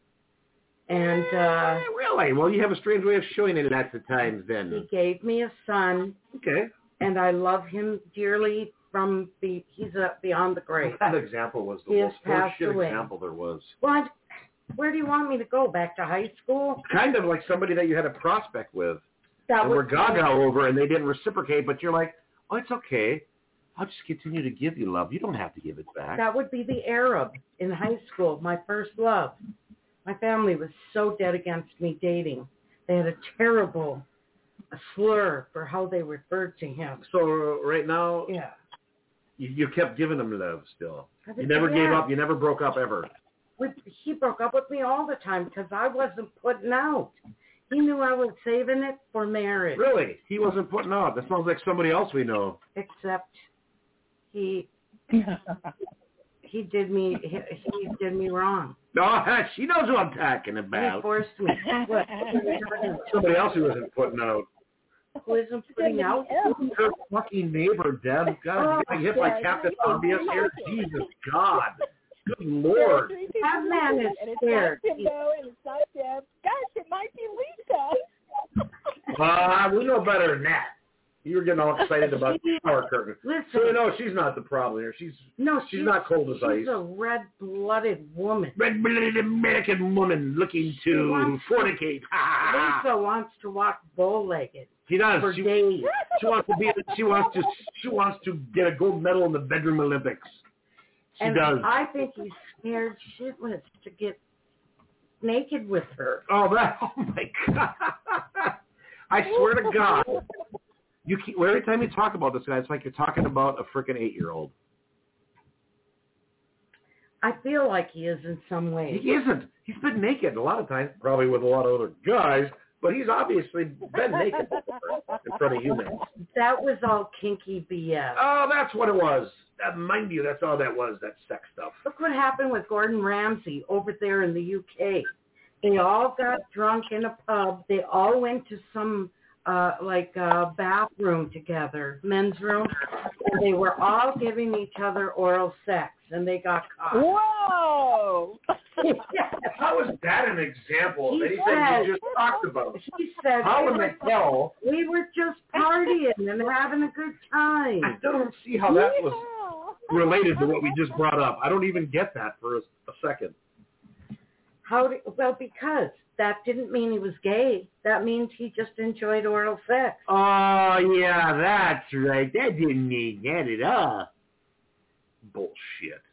And really? Well, you have a strange way of showing it lots of times then. He gave me a son. Okay. And I love him dearly he's beyond the grave. That example was the most bullshit example there was. Well, where do you want me to go? Back to high school? Kind of like somebody that you had a prospect with. And we're gaga over and they didn't reciprocate, but you're like, oh, it's okay. I'll just continue to give you love. You don't have to give it back. That would be the Arab in high school, my first love. My family was so dead against me dating. They had a terrible slur for how they referred to him. So right now, yeah, you kept giving him love still. You never gave up. You never broke up ever. He broke up with me all the time because I wasn't putting out. He knew I was saving it for marriage. Really? He wasn't putting out. That sounds like somebody else we know. Except he did me wrong. No, she knows who I'm talking about. He forced me. What? Somebody else who wasn't putting out. Who isn't putting out? Her fucking neighbor, Deb. God, getting hit by Captain Obvious here. Jesus God. Good Lord. That man is scared. And it's not Deb. Gosh, it might be Lisa. We know better than that. You were getting all excited about the shower curtain. Listen. So you know she's not the problem here. She's not cold as ice. She's a red-blooded woman. Red-blooded American woman looking to fornicate. Lisa wants to walk bow-legged. She does. For days. She wants to get a gold medal in the bedroom Olympics. She does. I think he's scared shitless to get naked with her. Oh my God. I swear to God. Every time you talk about this guy, it's like you're talking about a freaking 8-year-old. I feel like he is in some ways. He isn't. He's been naked a lot of times, probably with a lot of other guys, but he's obviously been naked before in front of humans. That was all kinky BS. Oh, that's what it was. Mind you, that's all that was, that sex stuff. Look what happened with Gordon Ramsay over there in the UK. They all got drunk in a pub. They all went to some bathroom together, men's room, and they were all giving each other oral sex, and they got caught. Whoa! How is that an example of anything you just talked about? He said, how in the hell? We were just partying and having a good time. I still don't see how that was related to what we just brought up. I don't even get that for a second. Well, because that didn't mean he was gay. That means he just enjoyed oral sex. Oh, yeah, that's right. That didn't mean that at all. Bullshit.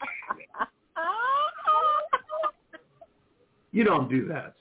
You don't do that.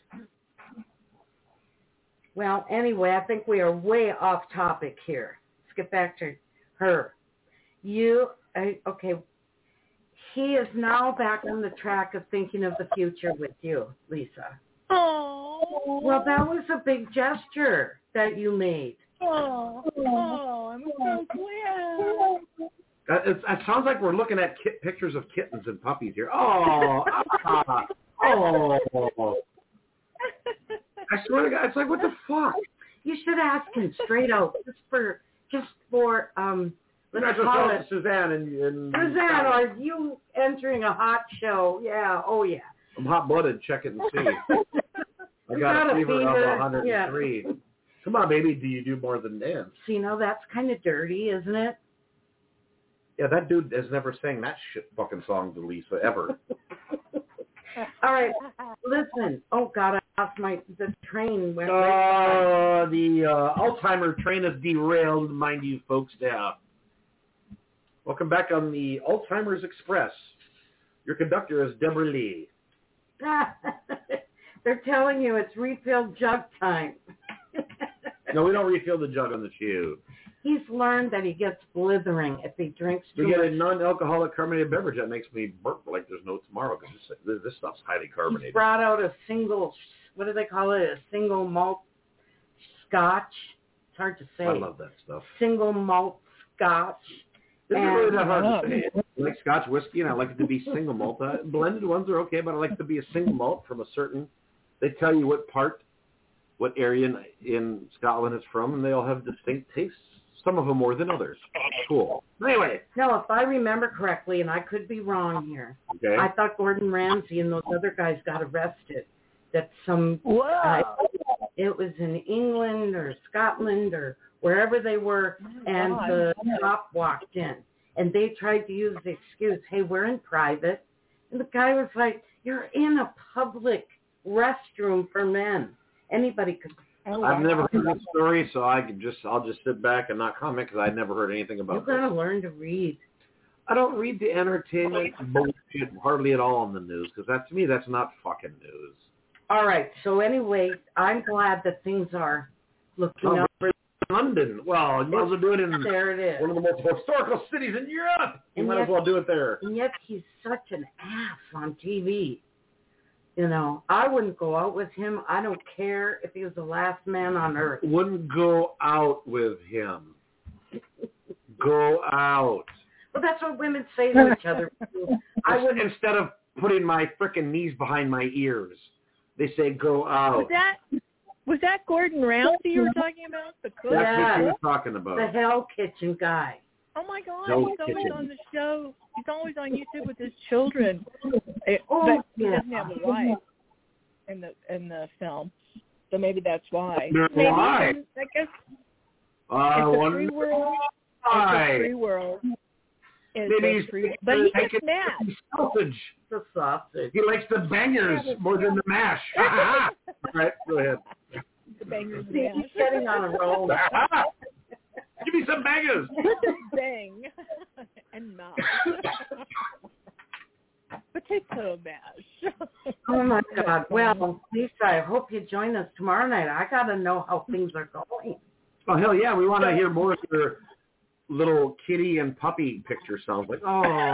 Well, anyway, I think we are way off topic here. Let's get back to her. Okay. he is now back on the track of thinking of the future with you, Lisa. Oh. Well, that was a big gesture that you made. Oh, I'm so glad. It sounds like we're looking at pictures of kittens and puppies here. Oh, oh. I swear to God, it's like, what the fuck? You should ask him straight out, just for let's call it Suzanne and Suzanne, are you entering a hot show? Yeah, oh yeah. I'm hot-blooded, check it and see. I got a fever of 103. Yeah. Come on, baby, do you do more than dance? See, now that's kind of dirty, isn't it? Yeah, that dude has never sang that shit fucking song to Lisa, ever. All right, listen. Oh, God, I lost the train. The Alzheimer train is derailed, mind you folks down. Welcome back on the Alzheimer's Express. Your conductor is Deborah Lee. They're telling you it's refill jug time. No, we don't refill the jug on the tube. He's learned that he gets blithering if he drinks too much. We get a non-alcoholic carbonated beverage that makes me burp like there's no tomorrow because this stuff's highly carbonated. He brought out a single, what do they call it, a single malt scotch. It's hard to say. I love that stuff. Single malt scotch. This is really not hard to say. I like Scotch whiskey, and I like it to be single malt. Blended ones are okay, but I like it to be a single malt from a certain. They tell you what area in Scotland it's from, and they all have distinct tastes. Some of them more than others. Cool. Anyway. No, if I remember correctly, and I could be wrong here, okay. I thought Gordon Ramsay and those other guys got arrested. That it was in England or Scotland or wherever they were, and the cop walked in, and they tried to use the excuse, hey, we're in private. And the guy was like, you're in a public restroom for men. Anybody could. I've never heard that story, so I'll just sit back and not comment because I never heard anything about it. You've got to learn to read. I don't read the entertainment bullshit hardly at all on the news because to me, that's not fucking news. All right. So anyway, I'm glad that things are looking up. London. Well, you might as well do it in there it is. One of the most historical cities in Europe. You might as well do it there. And yet he's such an ass on TV. You know, I wouldn't go out with him. I don't care if he was the last man on earth. Wouldn't go out with him. Go out. Well, that's what women say to each other. Instead of putting my frickin' knees behind my ears, they say go out. Was that Gordon Ramsay you were talking about? The cook? That's what you were talking about. The Hell Kitchen guy. Oh my God, he's always on the show. He's always on YouTube with his children. But he doesn't have a wife in the film, so maybe that's why. Why? I guess it's a free world. It's a free world. But he gets mad. Sausage. The sausage. He likes the bangers more than the mash. All right, go ahead. The bangers. He's getting on a roll. Give me some bangers. Bang and mash. Potato mash. Oh my God. Well, Lisa, I hope you join us tomorrow night. I got to know how things are going. Oh, hell yeah. We want to hear more of your little kitty and puppy picture sounds like. Oh.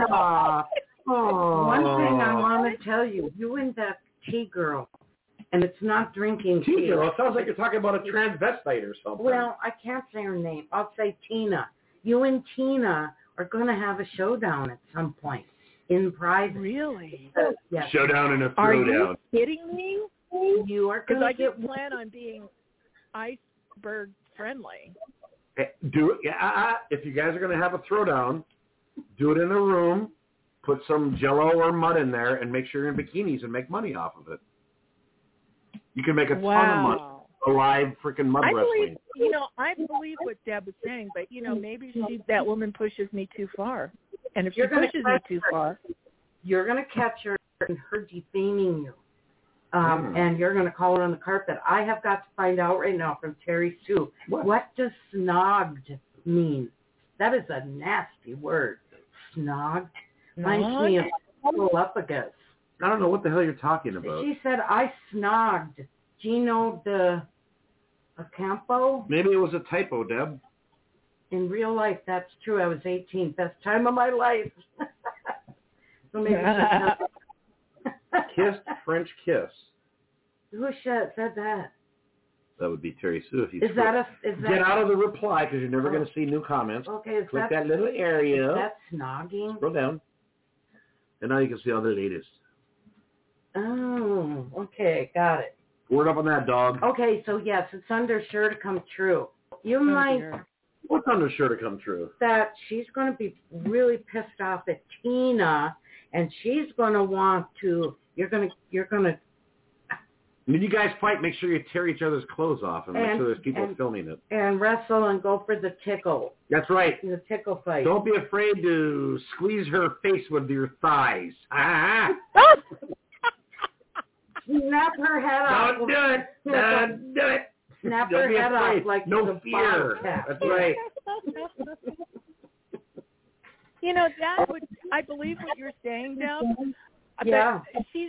One thing I want to tell you. You and that tea girl. And it's not drinking tea. Tea girl? It sounds like you're talking about a transvestite or something. Well, I can't say her name. I'll say Tina. You and Tina are going to have a showdown at some point in private. Really? Yes. Showdown and a throwdown. Are you kidding me? You are going to get plan on being iceberg friendly. If you guys are going to have a throwdown, do it in a room, put some Jello or mud in there, and make sure you're in bikinis and make money off of it. You can make a ton of money. A live freaking mud wrestling. I believe what Deb was saying, but maybe that woman pushes me too far. And if she pushes me too far, you're going to catch her and her defaming you. And you're going to call her on the carpet. I have got to find out right now from Terry Sue. What does snogged mean? That is a nasty word. Snogged. Reminds me of Galapagos. I don't know what the hell you're talking about. She said, I snogged Gino de Ocampo. Maybe it was a typo, Deb. In real life, that's true. I was 18. Best time of my life. So maybe she's Kissed French kiss. Who said that? That would be Terry Sue if you Is that get out of the reply because you're never going to see new comments. Okay, click that little area. Is that snogging? Scroll down. And now you can see all the latest. Oh, okay, got it. Word up on that, dog. Okay, so yes, it's under sure to come true. You might... Dear. What's under sure to come true? That she's going to be really pissed off at Tina, and she's going to want to... You're going to... When you guys fight, make sure you tear each other's clothes off and make sure there's people filming it. And wrestle and go for the tickle. That's right. The tickle fight. Don't be afraid to squeeze her face with your thighs. Snap her head off. Don't do it. Don't do it. Snap Don't her be head afraid. off like no the fear. Bobcat. That's right. You know, Dad, I believe what you're saying, Deb. Yeah. But she's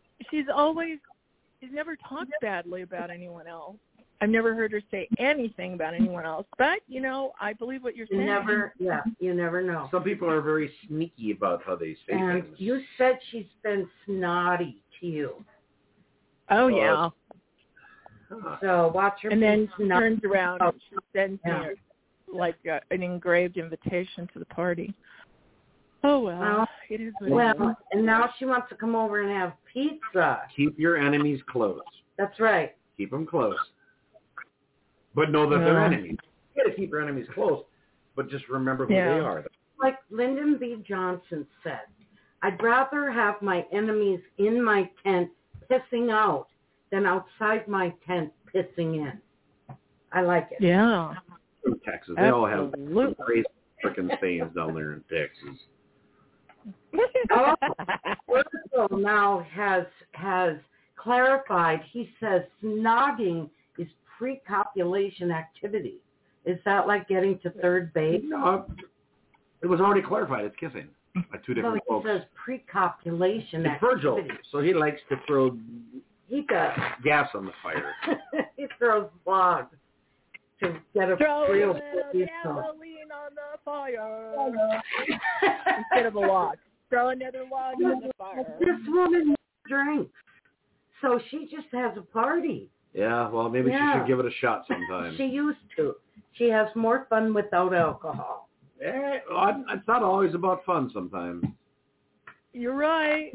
never talked badly about anyone else. I've never heard her say anything about anyone else. But, you know, I believe what you're saying. You never know. Some people are very sneaky about how they say And things. you said she's been snotty to you. Oh, yeah. So watch her. And then she snotty. turns around and she sends me like an engraved invitation to the party. Oh, well, it is what it is. And now she wants to come over and have pizza. Keep your enemies close. That's right. Keep them close. But know that they're enemies. You got to keep your enemies close, but just remember who they are. Like Lyndon B. Johnson said, I'd rather have my enemies in my tent pissing out than outside my tent pissing in. I like it. Yeah. In Texas, they all have some crazy freaking sayings down there in Texas. Virgil now has clarified. He says snogging is pre-copulation activity. Is that like getting to third base? No, it was already clarified. It's kissing by two different folks. He says pre-copulation it's activity. Virgil, so he likes to throw gas on the fire. He throws logs to get a real gasoline on the fire instead of a log. Throw another log on the fire. This woman drinks, so she just has a party. Yeah, well, maybe she should give it a shot sometime. She used to. She has more fun without alcohol. It's not always about fun sometimes. You're right.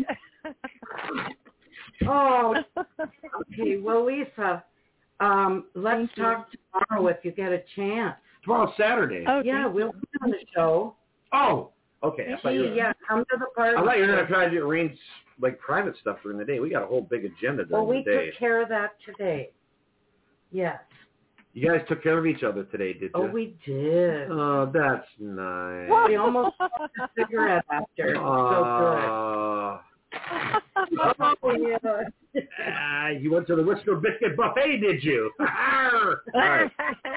Oh, okay. Well, Lisa, let's talk tomorrow if you get a chance. Tomorrow's Saturday. Oh, yeah, we'll be on the show. Oh, okay. Come to the party. I thought you were going to try to arrange like private stuff during the day. We got a whole big agenda during the day. Well, we took care of that today. Yes. You guys took care of each other today, did you? Oh, we did. Oh, that's nice. We almost smoked a cigarette after. So good. You went to the Whisker Biscuit Buffet, did you? All right.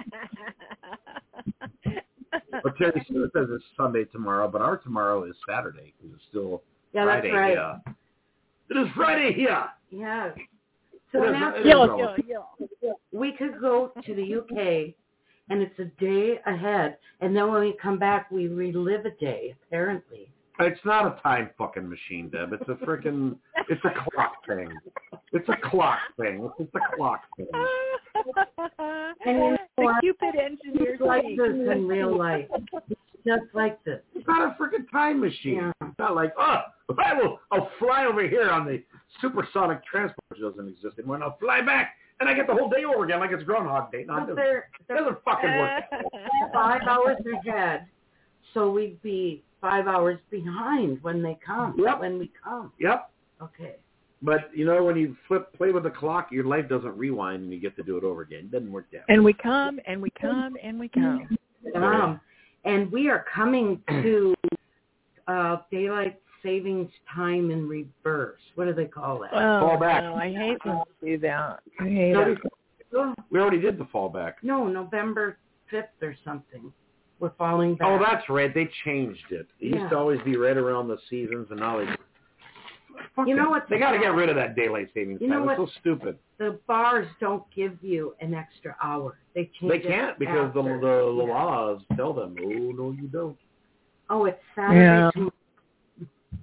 Well, Terry Sue says it's Sunday tomorrow, but our tomorrow is Saturday because it's still Friday. That's right. Yeah. It is Friday here. Yes. So yeah. We could go to the UK, and it's a day ahead, and then when we come back, we relive a day, apparently. It's not a time fucking machine, Deb. It's a freaking, it's a clock thing. It's a clock thing. It's a clock thing. And you know the Cupid engineer like this in real life. It's just like this. It's not a freaking time machine. Yeah. It's not like, I'll fly over here on the supersonic transport, which doesn't exist anymore, and I'll fly back, and I get the whole day over again like it's Groundhog Day. No, it doesn't fucking work. 5 hours ahead, so we'd be 5 hours behind when they come. Yep. When we come. Yep. Okay. But, you know, when you play with the clock, your life doesn't rewind and you get to do it over again. It doesn't work that way. And we come, and we come, and we come. And we are coming to daylight savings time in reverse. What do they call that? Fall back. No, I hate when you do that. I hate it. We already did the fallback. No, November 5th or something. We're falling back. Oh, that's right. They changed it. It used to always be right around the seasons, and now you know what? They got to get rid of that daylight savings time. It's so stupid. The bars don't give you an extra hour. They change They can't because the laws tell them, oh, no, you don't. Oh, it's Saturday.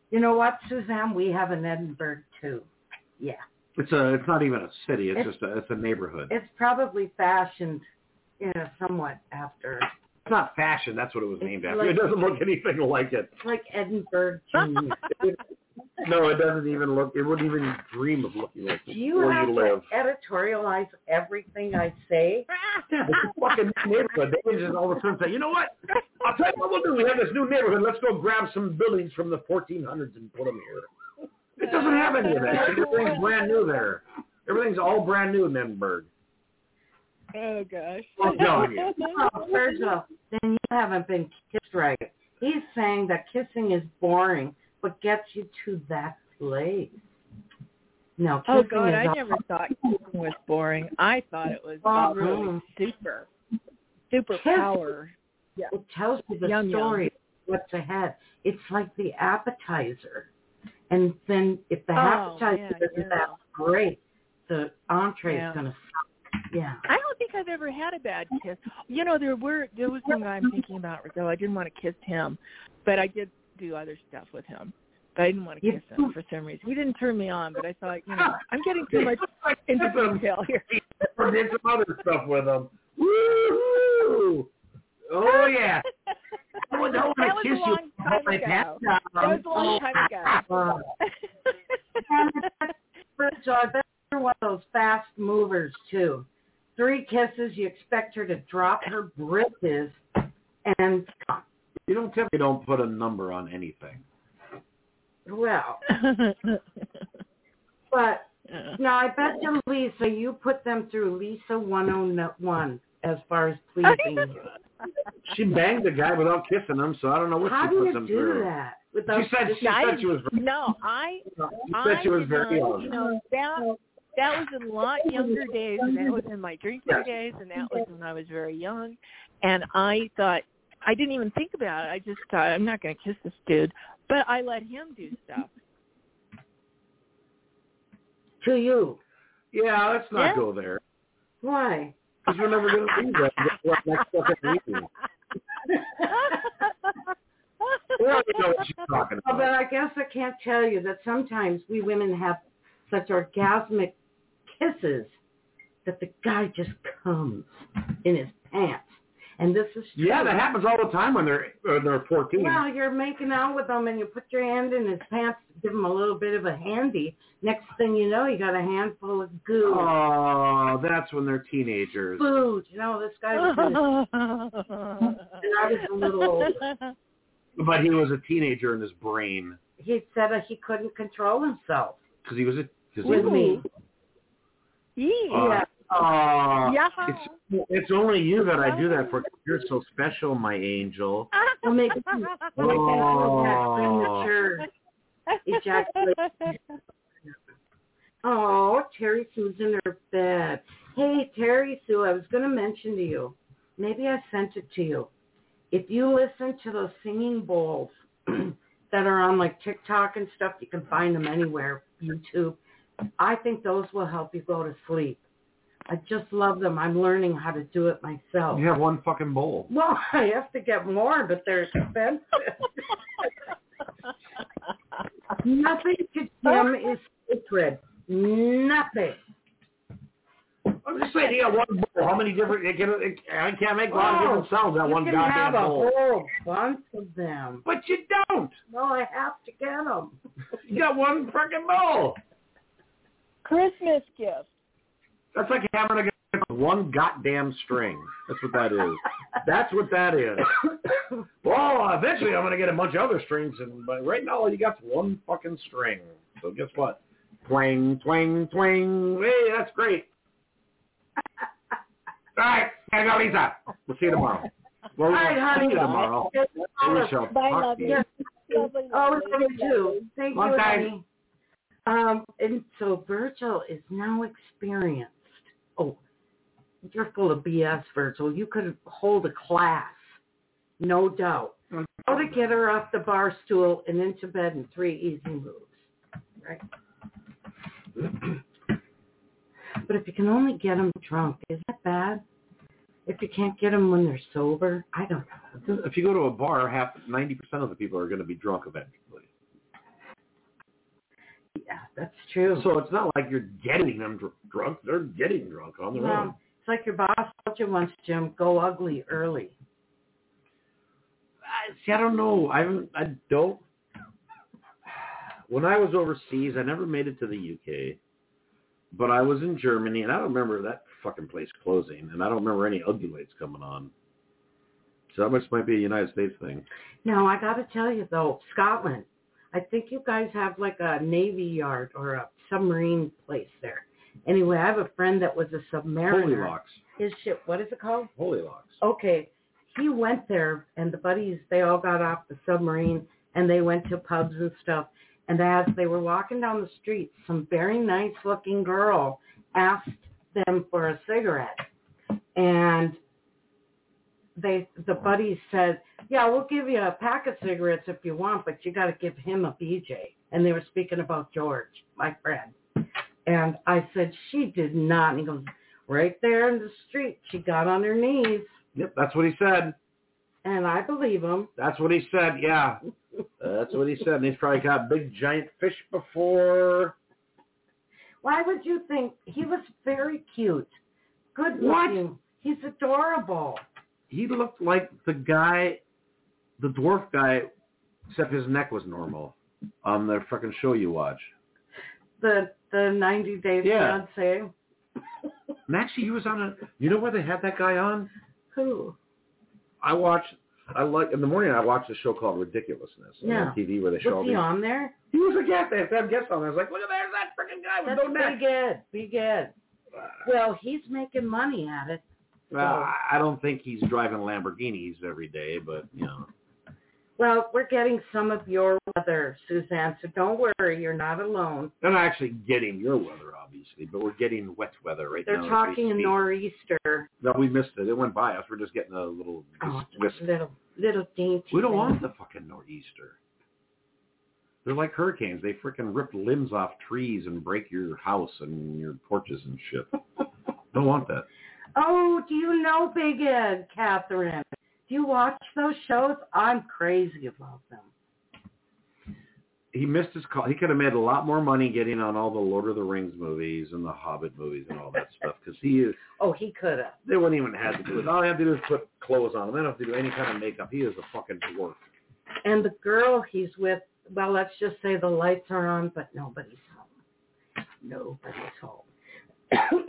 You know what, Suzanne? We have an Edinburgh too. Yeah. It's not even a city. It's a neighborhood. It's probably fashioned, somewhat after. It's not fashion. That's what it was named after. It doesn't look anything like it. It's like Edinburgh Junior. No, it doesn't even look. It wouldn't even dream of looking like Do you where have you to live. editorialize everything I say? Yeah, it's a fucking neighborhood. They can just all of a sudden say, you know what? I'll tell you what we'll do. We have this new neighborhood. Let's go grab some buildings from the 1400s and put them here. It doesn't have any of that. Everything's brand new there. Everything's all brand new in Edinburgh. Oh, gosh. I'm telling you. Virgil, then you haven't been kissed right. He's saying that kissing is boring, but gets you to that place. No, kissing is I never thought kissing was boring. I thought it was really super power. Yeah. It tells you the story, what's ahead. It's like the appetizer. And then if the appetizer isn't that great, the entree is going to suck. Yeah. I don't think I've ever had a bad kiss. There was one guy I'm thinking about, though. I didn't want to kiss him, but I did do other stuff with him. But I didn't want to kiss him for some reason. He didn't turn me on, but I thought, I'm getting too much into detail here. I did some other stuff with him. Woo-hoo! Oh, yeah. I don't want to kiss you. That was a long time ago. So I bet you're one of those fast movers, too. 3 kisses, you expect her to drop her britches, and you don't put a number on anything. Well, but now I bet you, Lisa, you put them through Lisa 101 as far as pleasing you. She banged the guy without kissing him, so I don't know what she put them through. How do you do She that? said she was. No, she said she was very young. That was in a lot younger days, and that was in my drinking days, and that was when I was very young. And I thought, I didn't even think about it. I just thought, I'm not going to kiss this dude. But I let him do stuff. To you? Yeah, let's not go there. Why? Because we're never going to do that. Next fucking meeting. We already know what she's talking about. But I guess I can't tell you that sometimes we women have such orgasmic kisses that the guy just comes in his pants. And this is true. Yeah, that happens all the time when they're 14. Well, you're making out with them and you put your hand in his pants, give him a little bit of a handy. Next thing you know, you got a handful of goo. Oh, that's when they're teenagers. Food. This guy was and I was a little older. But he was a teenager in his brain. He said he couldn't control himself. Because he was with me. Yeah. It's only you that I do that for. You're so special, my angel. We'll make it premature ejaculation. Oh, Terry Sue's in her bed. Hey, Terry Sue, I was going to mention to you. Maybe I sent it to you. If you listen to those singing bowls that are on like TikTok and stuff, you can find them anywhere, YouTube. I think those will help you go to sleep. I just love them. I'm learning how to do it myself. You have one fucking bowl. Well, I have to get more, but they're expensive. Nothing to Jim is sacred. Nothing. I'm just saying, one bowl. How many different? I can't make a lot of different sounds that one goddamn bowl. You can have a whole bunch of them. But you don't. No, I have to get them. You got one freaking bowl. Christmas gift. That's like having one goddamn string. That's what that is. That's what that is. Well, eventually I'm going to get a bunch of other strings, but right now all you got is one fucking string. So guess what? Twang, twang, twang. Hey, that's great. All right, I go, Lisa. We'll see you tomorrow. Well, all right, honey. See you tomorrow. We shall talk to you. Oh, love you too. Thank you, honey. And so Virgil is now experienced. Oh, you're full of BS, Virgil. You could hold a class, no doubt. How to get her off the bar stool and into bed in 3 easy moves, right? But if you can only get them drunk, is that bad? If you can't get them when they're sober, I don't know. If you go to a bar, 90% of the people are going to be drunk eventually. true. So it's not like you're getting them drunk. They're getting drunk on their own. It's like your boss told you once, Jim, go ugly early. See, I don't know. I don't. When I was overseas, I never made it to the UK. But I was in Germany, and I don't remember that fucking place closing, and I don't remember any ugly lights coming on. So that might be a United States thing. No, I got to tell you, though, Scotland, I think you guys have like a Navy yard or a submarine place there. Anyway, I have a friend that was a submariner. Holy Locks. His ship, what is it called? Holy Locks. Okay. He went there, and the buddies, they all got off the submarine, and they went to pubs and stuff. And as they were walking down the street, some very nice-looking girl asked them for a cigarette. And the buddies said, yeah, we'll give you a pack of cigarettes if you want, but you got to give him a BJ. And they were speaking about George, my friend. And I said, she did not. And he goes, right there in the street, she got on her knees. Yep, that's what he said. And I believe him. That's what he said, yeah. That's what he said. And he's probably got big, giant fish before. Why would you think? He was very cute. Good looking. He's adorable. He looked like the guy, the dwarf guy, except his neck was normal on the fucking show you watch. The 90 Day Fiancé. And actually, he was on a... You know where they had that guy on? Who? In the morning, I watched a show called Ridiculousness on TV where they show... Was he on there? He was a guest. They had guests on there. I was like, look at there's that freaking guy with no neck. Be good. Well, he's making money at it. Well, I don't think he's driving Lamborghinis every day, but, you know. Well, we're getting some of your weather, Suzanne, so don't worry. You're not alone. They're not actually getting your weather, obviously, but we're getting wet weather right now. They're talking a nor'easter. No, we missed it. It went by us. We're just getting a little whisk. Little dainty. We don't want the fucking nor'easter. They're like hurricanes. They freaking rip limbs off trees and break your house and your porches and shit. Don't want that. Oh, do you know Big Ed, Catherine? Do you watch those shows? I'm crazy about them. He missed his call. He could have made a lot more money getting on all the Lord of the Rings movies and the Hobbit movies and all that stuff. Because he is... Oh, he could have. They wouldn't even have to do it. All they have to do is put clothes on him. They don't have to do any kind of makeup. He is a fucking dwarf. And the girl he's with, well, let's just say the lights are on, but nobody's home. Nobody's home.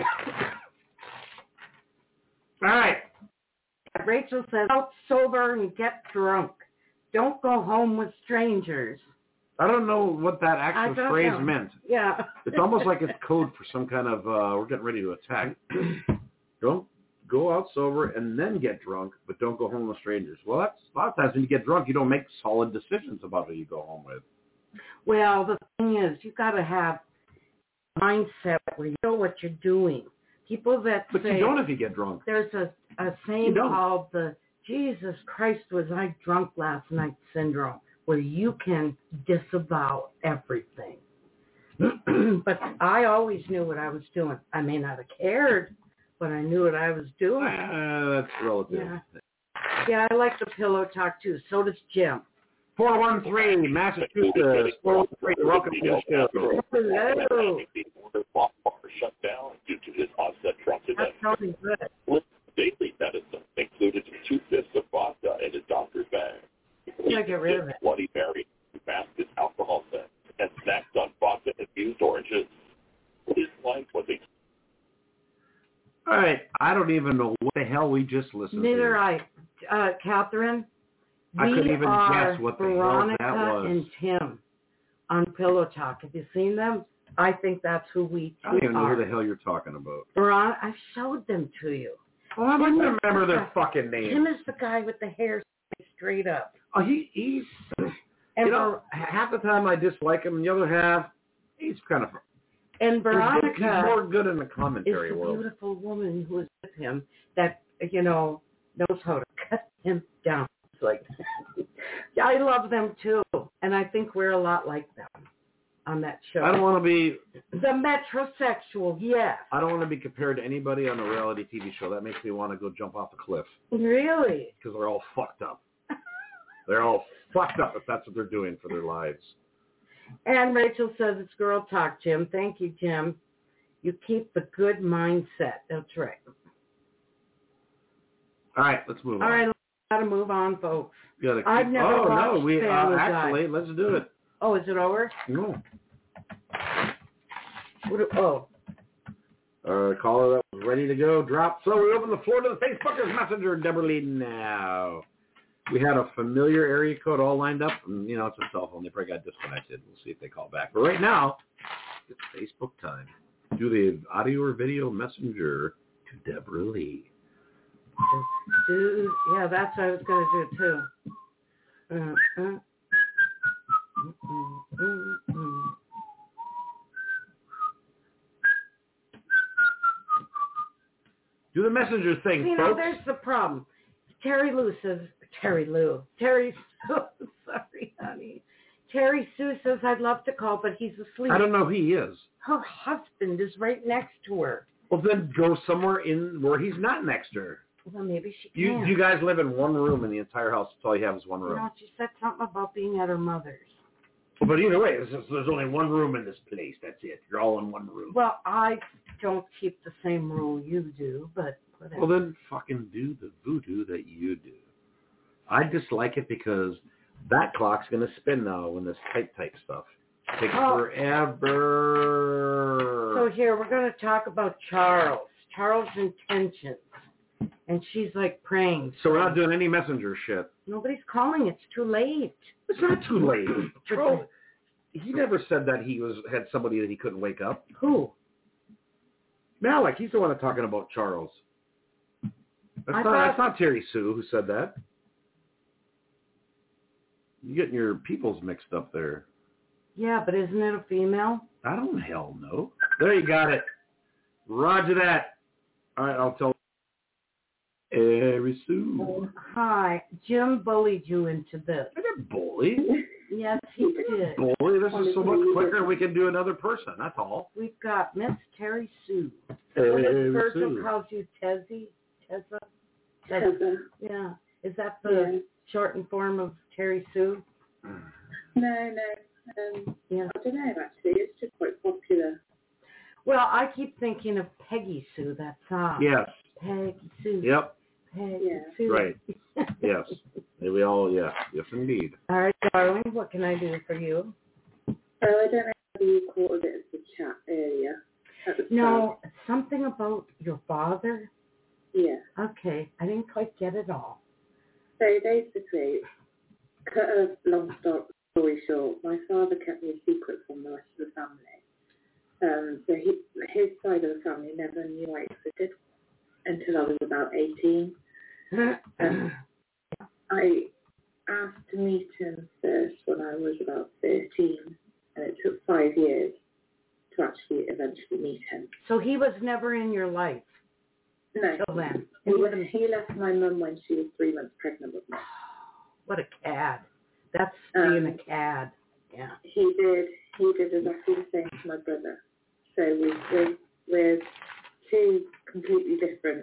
All right. Rachel says, out sober and get drunk. Don't go home with strangers. I don't know what that actual phrase meant. Yeah. It's almost like it's code for some kind of, we're getting ready to attack. Don't go out sober and then get drunk, but don't go home with strangers. Well, that's a lot of times when you get drunk, you don't make solid decisions about who you go home with. Well, the thing is, you've got to have a mindset where you know what you're doing. People that But say... you don't if you get drunk. There's a saying called the Jesus Christ was I drunk last night syndrome, where you can disavow everything. But I always knew what I was doing. I may not have cared, but I knew what I was doing. That's relative. Yeah, I like the pillow talk too. So does Jim. 413, Massachusetts. 413, welcome to the show. Hello. Shut down due to his onset Trump event. That's totally good. Daily medicine included 2/5 of vodka in his doctor's bag. He get rid of it. Bloody Mary to mask his alcohol set and snacked on vodka infused oranges. His life was All right, I don't even know what the hell we just listened to. Neither I. Catherine, I couldn't even guess what the Veronica hell that was. and Tim on Pillow Talk. Have you seen them? I think that's who we I don't even know who the hell you're talking about. Veronica, I showed them to you. Oh, I don't remember their fucking names. Tim is the guy with the hair straight up. Oh, he's... You know, half the time I dislike him, and the other half, he's kind of... And Veronica he's more good in the commentary world. Is the beautiful woman who is with him that, you know, knows how to cut him down. It's like, I love them too, and I think we're a lot like them on that show. I don't want to be... The metrosexual, yes. I don't want to be compared to anybody on a reality TV show. That makes me want to go jump off a cliff. Really? Because they're all fucked up. They're all fucked up if that's what they're doing for their lives. And Rachel says it's girl talk, Jim. Thank you, Jim. You keep the good mindset. That's right. All right, let's move on. All right, let's gotta move on, folks. I've never watched Family actually, Guy. let's do it. Oh, is it over? No. Caller that was ready to go dropped. So we open the floor to the Facebookers Messenger, Deborah Lee now. We had a familiar area code all lined up, and, it's a cell phone. They probably got disconnected. We'll see if they call back. But right now, it's Facebook time. Do the audio or video messenger to Deborah Lee. Yeah, that's what I was going to do, too. Do the messenger thing, folks. There's the problem. Terry Sue says, I'd love to call, but he's asleep. I don't know who he is. Her husband is right next to her. Well, then go somewhere in where he's not next to her. Well, maybe she can. You guys live in one room in the entire house. That's all you have is one room. No, she said something about being at her mother's. But either way, there's only one room in this place. That's it. You're all in one room. Well, I don't keep the same rule you do, but whatever. Well, then fucking do the voodoo that you do. I dislike it because that clock's going to spin now when this type stuff takes forever. So here, we're going to talk about Charles' intentions. And she's like praying. So we're not doing any messenger shit. Nobody's calling. It's too late. It's not too late. Charles, he never said that he had somebody that he couldn't wake up. Who? Malik. He's the one that's talking about Charles. That's not Terry Sue who said that. You're getting your peoples mixed up there. Yeah, but isn't it a female? I don't hell know. There, you got it. Roger that. All right, I'll tell Terry Sue. Hi. Jim bullied you into this. I didn't bully. Yes, he did. Bully? This is so much quicker. We can do another person. That's all. We've got Miss Terry Sue. Terry the person Sue. calls you Tezza? Tezza. Yeah. Is that the shortened form of Terry Sue? No. I don't know, actually. It's just quite popular. Well, I keep thinking of Peggy Sue, that song. Yes. Peggy Sue. Yep. Peggy Sue. Right. Yes. We all, yes, indeed. All right, darling, what can I do for you? I don't know how you called it as the chat earlier. No, something about your father? Yeah. Okay, I didn't quite get it all. So basically, cut a long story short, my father kept me a secret from the rest of the family. So his side of the family never knew I existed until I was about 18. I asked to meet him first when I was about 13, and it took 5 years to actually eventually meet him. So he was never in your life? No. Till then? He left my mum when she was 3 months pregnant with me. What a cad. That's being a cad. Yeah. He did exactly the same to my brother. So we're two completely different,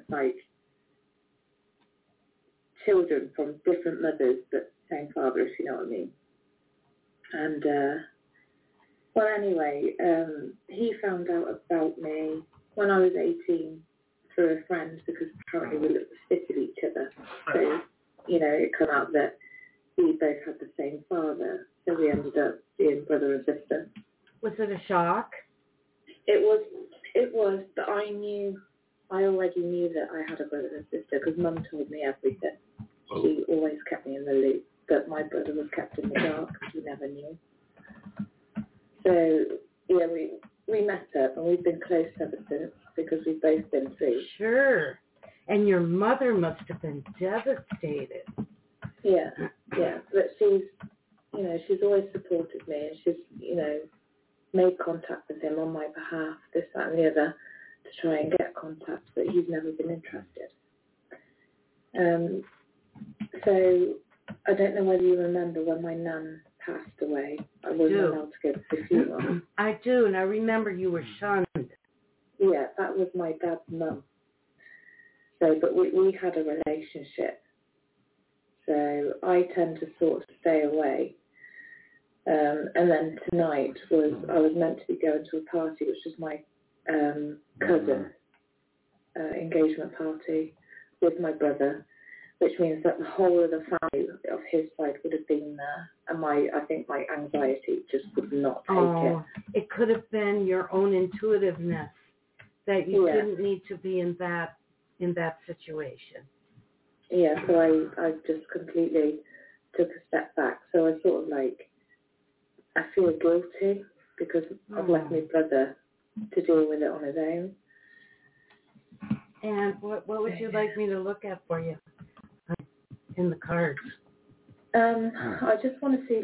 children from different mothers, but same father, if you know what I mean. And, well, anyway, he found out about me when I was 18 through a friend, because apparently we looked the fit of each other. So, it came out that we both had the same father. So we ended up being brother and sister. Was it a shock? It was, but I already knew that I had a brother and sister because Mum told me everything. She always kept me in the loop, but my brother was kept in the dark because we never knew. So, yeah, we met up and we've been close ever since because we've both been through. Sure. And your mother must have been devastated. Yeah, but she's always supported me and she's, made contact with him on my behalf, this, that and the other, to try and get contact, but he's never been interested. So I don't know whether you remember when my nan passed away. I wasn't allowed to go to the funeral. I do, and I remember you were shunned. Yeah, that was my dad's mum. So, but we had a relationship. So I tend to sort of stay away. And then tonight I was meant to be going to a party, which was my cousin engagement party with my brother, which means that the whole of the family of his side would have been there, and I think my anxiety just would not take it. It could have been your own intuitiveness that you didn't need to be in that situation. Yeah, so I just completely took a step back. So I sort of I feel guilty because I've left my brother to deal with it on his own. And what would you like me to look at for you in the cards? I just want to see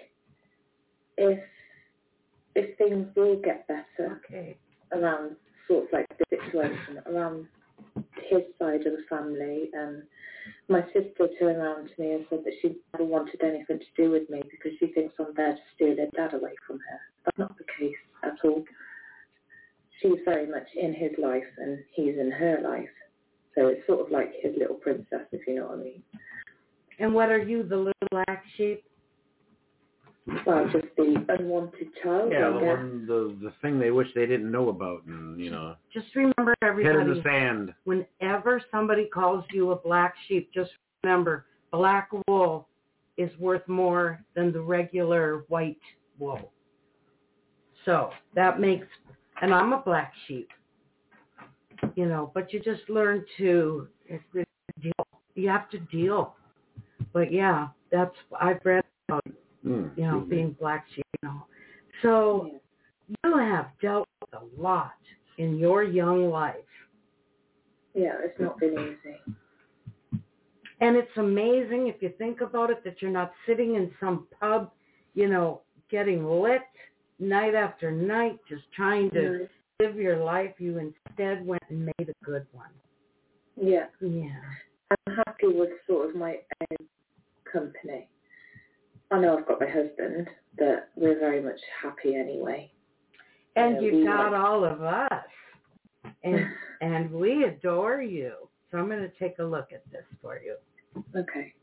if things will get better around sort of the situation around his side of the family. And my sister turned around to me and said that she never wanted anything to do with me because she thinks I'm there to steal her dad away from her. That's not the case at all. She's very much in his life and he's in her life. So it's sort of like his little princess, if you know what I mean. And what are you, the little black sheep? Well, just the unwanted child. Yeah, the thing they wish they didn't know about, and Just remember, everybody. Head in the sand. Whenever somebody calls you a black sheep, just remember, black wool is worth more than the regular white wool. So that makes, and I'm a black sheep, but you just learn to deal. You have to deal. But yeah, I've read about, being black sheep, So you have dealt with a lot in your young life. Yeah, it's not been easy. And it's amazing if you think about it that you're not sitting in some pub, getting lit night after night, just trying to live your life. You instead went and made a good one. Yeah. Yeah. I'm happy with sort of my own company. I know I've got my husband, but we're very much happy anyway. And you got all of us. And we adore you. So I'm going to take a look at this for you. Okay.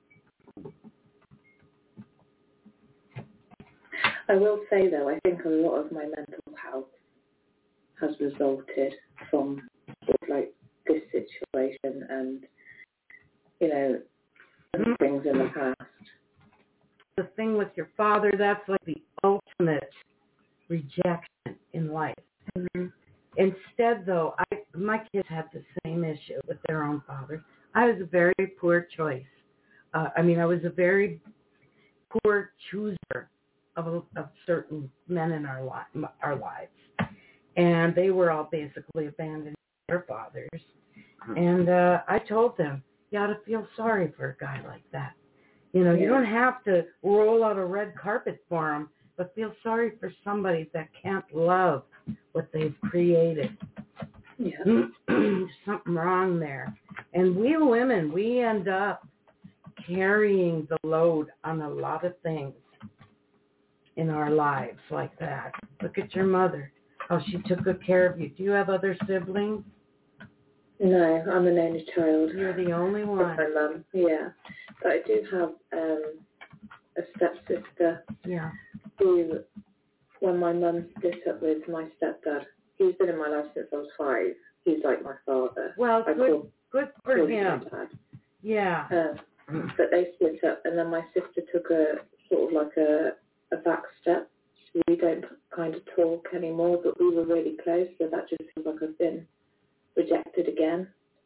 I will say, though, I think a lot of my mental health has resulted from sort of this situation and, things in the past. The thing with your father, that's like the ultimate rejection in life. Mm-hmm. Instead, though, my kids had the same issue with their own father. I was a very poor choice. I was a very poor chooser of certain men in our lives. And they were all basically abandoning their fathers. And I told them, you ought to feel sorry for a guy like that. You don't have to roll out a red carpet for him, but feel sorry for somebody that can't love what they've created. Yeah. There's something wrong there. And we women, we end up carrying the load on a lot of things in our lives like that. Look at your mother, how she took good care of you. Do you have other siblings? No, I'm an only child. You're the only one. My mum, yeah. But I do have a stepsister. Yeah. Who, when my mum split up with my stepdad, he's been in my life since I was 5. He's like my father. Well, good for him. Yeah. But they split up, and then my sister took a sort of a back step. We don't kind of talk anymore, but we were really close, so that just feels like I've been rejected again.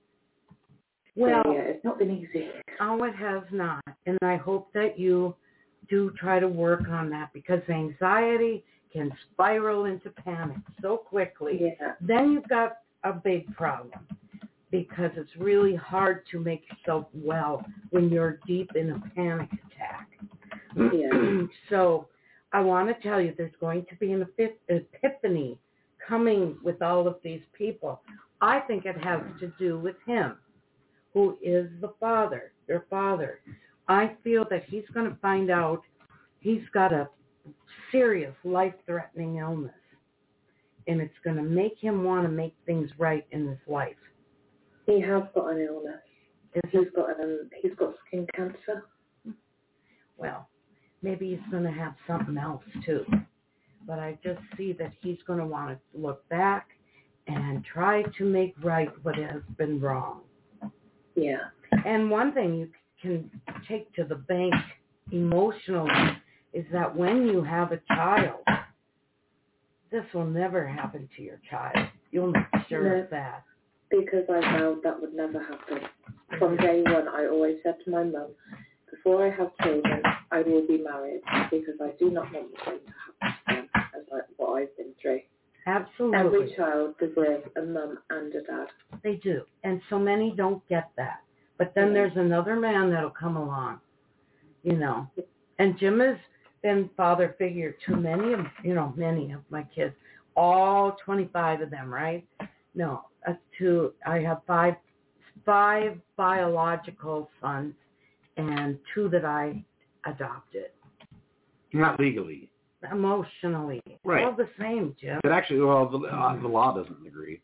Well, so, yeah, it's not been easy. Oh, it has not. And I hope that you do try to work on that, because anxiety can spiral into panic so quickly. Yeah. Then you've got a big problem, because it's really hard to make yourself well when you're deep in a panic attack. Yeah. So I want to tell you, there's going to be an epiphany coming with all of these people. I think it has to do with him, who is the father, their father. I feel that he's going to find out he's got a serious life-threatening illness, and it's going to make him want to make things right in his life. He has got an illness. He's got skin cancer. Well, maybe he's going to have something else too. But I just see that he's going to want to look back and try to make right what has been wrong. Yeah. And one thing you can take to the bank emotionally is that when you have a child, this will never happen to your child. You'll make sure of that. Because I vowed that would never happen. From day one, I always said to my mum, before I have children, I will be married because I do not want the same to happen to them as what I've been through. Absolutely. Every child deserves a mum and a dad. They do. And so many don't get that. But then there's another man that'll come along, you know. And Jim has been father figure to many of my kids, all 25 of them, right? No, I have five biological sons and 2 that I adopted. Not legally. Emotionally. Right. All the same, Jim. But actually, well, the law doesn't agree.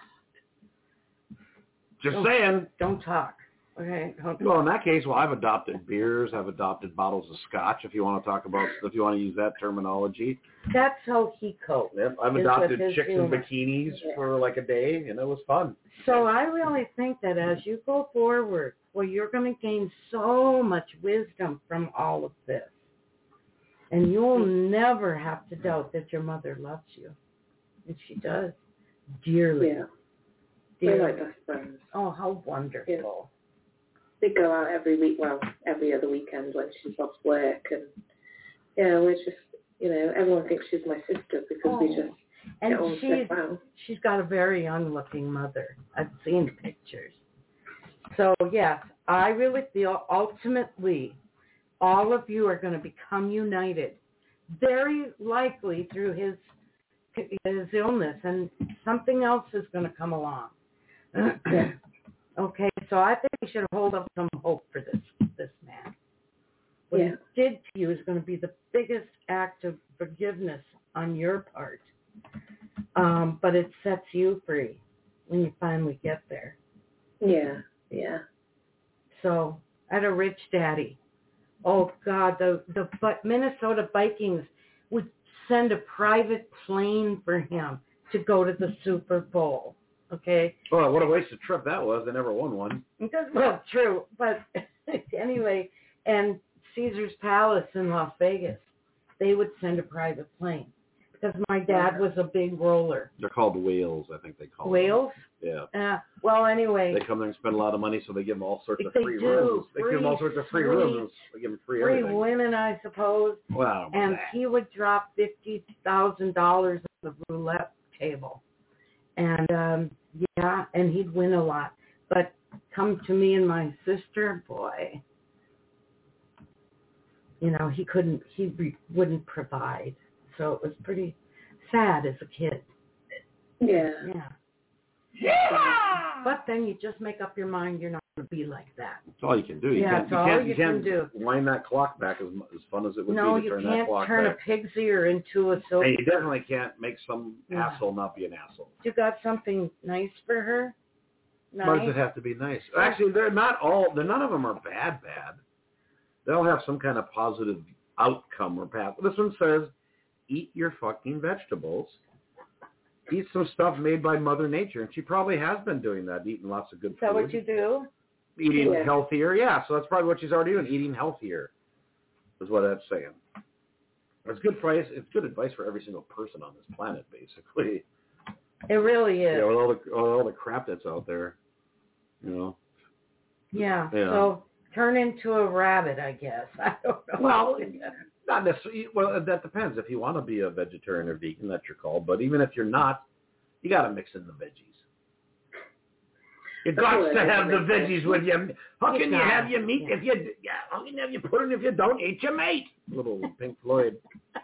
Just saying. Don't talk. Okay. Well, in that case, I've adopted beers. I've adopted bottles of scotch, if you want to talk about, if you want to use that terminology. That's how he copes. Yep, I've adopted chicks in bikinis for like a day, and it was fun. So I really think that as you go forward, you're going to gain so much wisdom from all of this. And you'll never have to doubt that your mother loves you. And she does. Dearly. Yeah. Dearly. We're like best friends. Oh, how wonderful. Yeah. We go out every other weekend when she's off work. And, we're just, everyone thinks she's my sister because we just and get on so well. She's got a very young-looking mother. I've seen pictures. So, yes, I really feel ultimately all of you are going to become united, very likely through his illness, and something else is going to come along. Okay, so I think we should hold up some hope for this man. What he did to you is going to be the biggest act of forgiveness on your part, but it sets you free when you finally get there. Yeah. So, I had a rich daddy. Oh, God, the Minnesota Vikings would send a private plane for him to go to the Super Bowl, okay? Well, what a wasted trip that was. They never won one. Well, true, but anyway, and Caesar's Palace in Las Vegas, they would send a private plane because my dad was a big roller. They're called whales, I think they call them. Whales? Yeah. Well, anyway. They come there and spend a lot of money, so they give them all sorts of free rooms. They give them all sorts of free rooms. They give them free everything. Free women, I suppose. Wow. And he would drop $50,000 on the roulette table. And, and he'd win a lot. But come to me and my sister, boy, he wouldn't provide. So it was pretty sad as a kid. Yeah. But then you just make up your mind you're not going to be like that. That's all you can do. You can't wind that clock back as fun as it would be to turn that clock back. No, you can't turn a pig's ear into a silver. And you definitely can't make some asshole not be an asshole. You got something nice for her? Nice? Why does it have to be nice? Actually, none of them are bad. They'll have some kind of positive outcome or path. This one says, eat your fucking vegetables. Eat some stuff made by Mother Nature. And she probably has been doing that, eating lots of good food. Is that what you do? Eating healthier, yeah. So that's probably what she's already doing, eating healthier, is what that's saying. It's good advice. It's good advice for every single person on this planet, basically. It really is. Yeah, with all the crap that's out there, Yeah. So turn into a rabbit, I guess. I don't know. Well, not necessarily. Well, that depends. If you want to be a vegetarian or vegan, that's your call. But even if you're not, you got to mix in the veggies. You got to have the veggies with you. How can you have your meat if you? Yeah, how can you have your pudding if you don't eat your meat? Little Pink Floyd.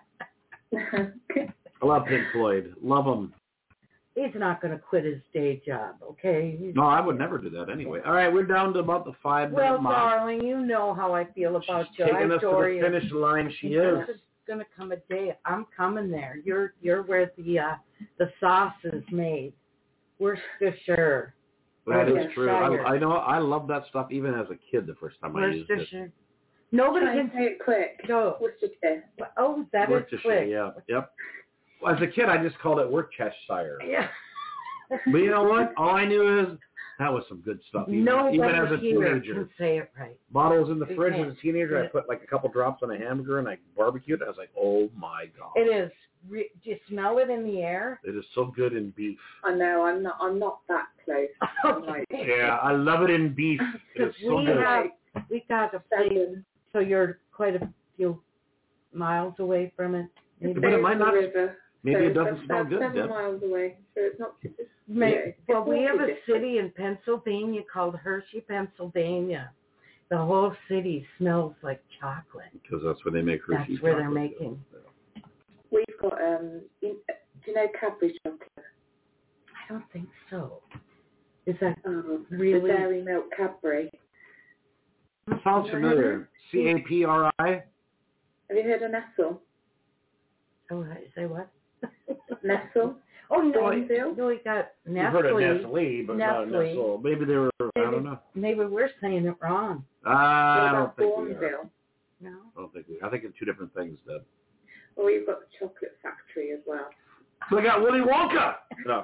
I love Pink Floyd. Love him. He's not going to quit his day job, okay? No, I would never do that anyway. All right, we're down to about the 5-minute mark. Well, darling, you know how I feel about you. Taking us to the finish line, she is. There's going to come a day. I'm coming there. You're where the sauce is made. Worcestershire. That is true. I know. I love that stuff even as a kid the first time I used it. Nobody can say it quick. No. Worcestershire. Oh, that is quick. Yeah. Yep. Well, as a kid, I just called it Worcestershire. Yeah. But you know what? All I knew is that was some good stuff. Even as a teenager. Can say it right. Bottles in the fridge as a teenager. I put like a couple drops on a hamburger and I barbecued it. I was like, oh my God. It is. Do you smell it in the air? It is so good in beef. I know. I'm not that close. Yeah, I love it in beef. It's so good. We got a place, so you're quite a few miles away from it. Maybe. But it might not. Maybe it doesn't smell good. 7 miles away, so it's not. Well, we have a city in Pennsylvania called Hershey, Pennsylvania. The whole city smells like chocolate. Because that's where they make Hershey. That's where they're making. We've got, do you know Cadbury chocolate? I don't think so. Is that really? The Dairy Milk Cadbury. Sounds familiar. CAPRI? Have you heard of Nestle? Oh, say what? Nestle? Oh, no, we got Nestle. You've heard of Nestle, but not Nestle. Maybe they were, I don't know. Maybe we're saying it wrong. I don't think we are. No? I think it's two different things, Deb. Well, we've got the chocolate factory as well. We got Willy Wonka! No.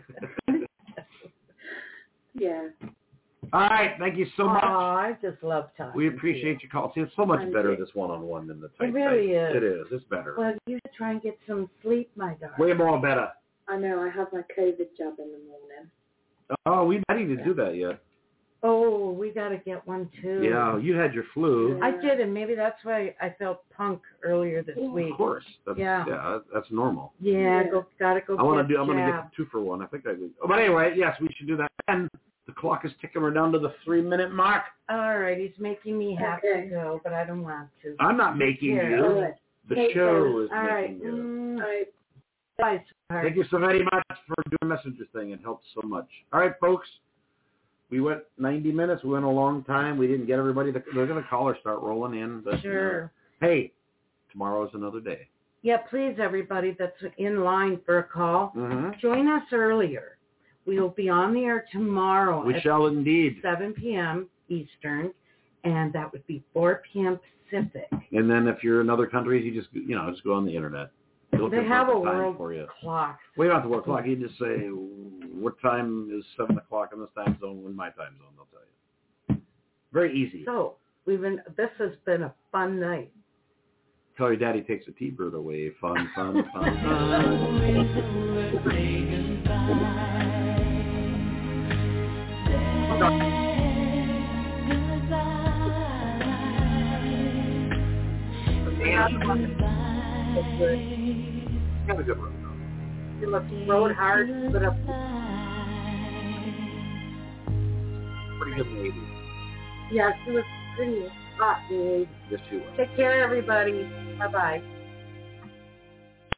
Yeah. All right, thank you so much. I just love talking. We appreciate your call. See, it's so much better this one-on-one than the type. It really is. It is. It's better. Well, you should try and get some sleep, my darling. Way more better. I know. I have my COVID jab in the morning. Oh, we didn't do that yet. Oh, we got to get one too. Yeah, you had your flu. I did, and maybe that's why I felt punk earlier this week. Of course. That's normal. Yeah, gotta go. I'm gonna get the 2-for-1. I think I did. Oh, but anyway, yes, we should do that. And the clock is ticking. We're down to the 3-minute mark. All right, he's making me have to go, but I don't want to. I'm not making you. The show is making you. All right. Bye, sweetheart. Thank you so very much for doing the messenger thing. It helps so much. All right, folks. We went 90 minutes. We went a long time. We didn't get everybody. They're going to call or start rolling in. But, sure. Hey, tomorrow is another day. Yeah, please, everybody that's in line for a call, join us earlier. We'll be on the air tomorrow. We shall indeed. 7 p.m. Eastern, and that would be 4 p.m. Pacific. And then if you're in other countries, you just go on the internet. They have a world clock. We don't have to world clock. You just say, what time is 7 o'clock in this time zone? In my time zone, they'll tell you. Very easy. So this has been a fun night. Tell your daddy takes a T-bird away. Fun, fun, fun, fun. Have a good one. You look rode hard, but up. Pretty good lady. Yeah, she was pretty hot, dude. Yes, she was. Take care, everybody. Bye-bye.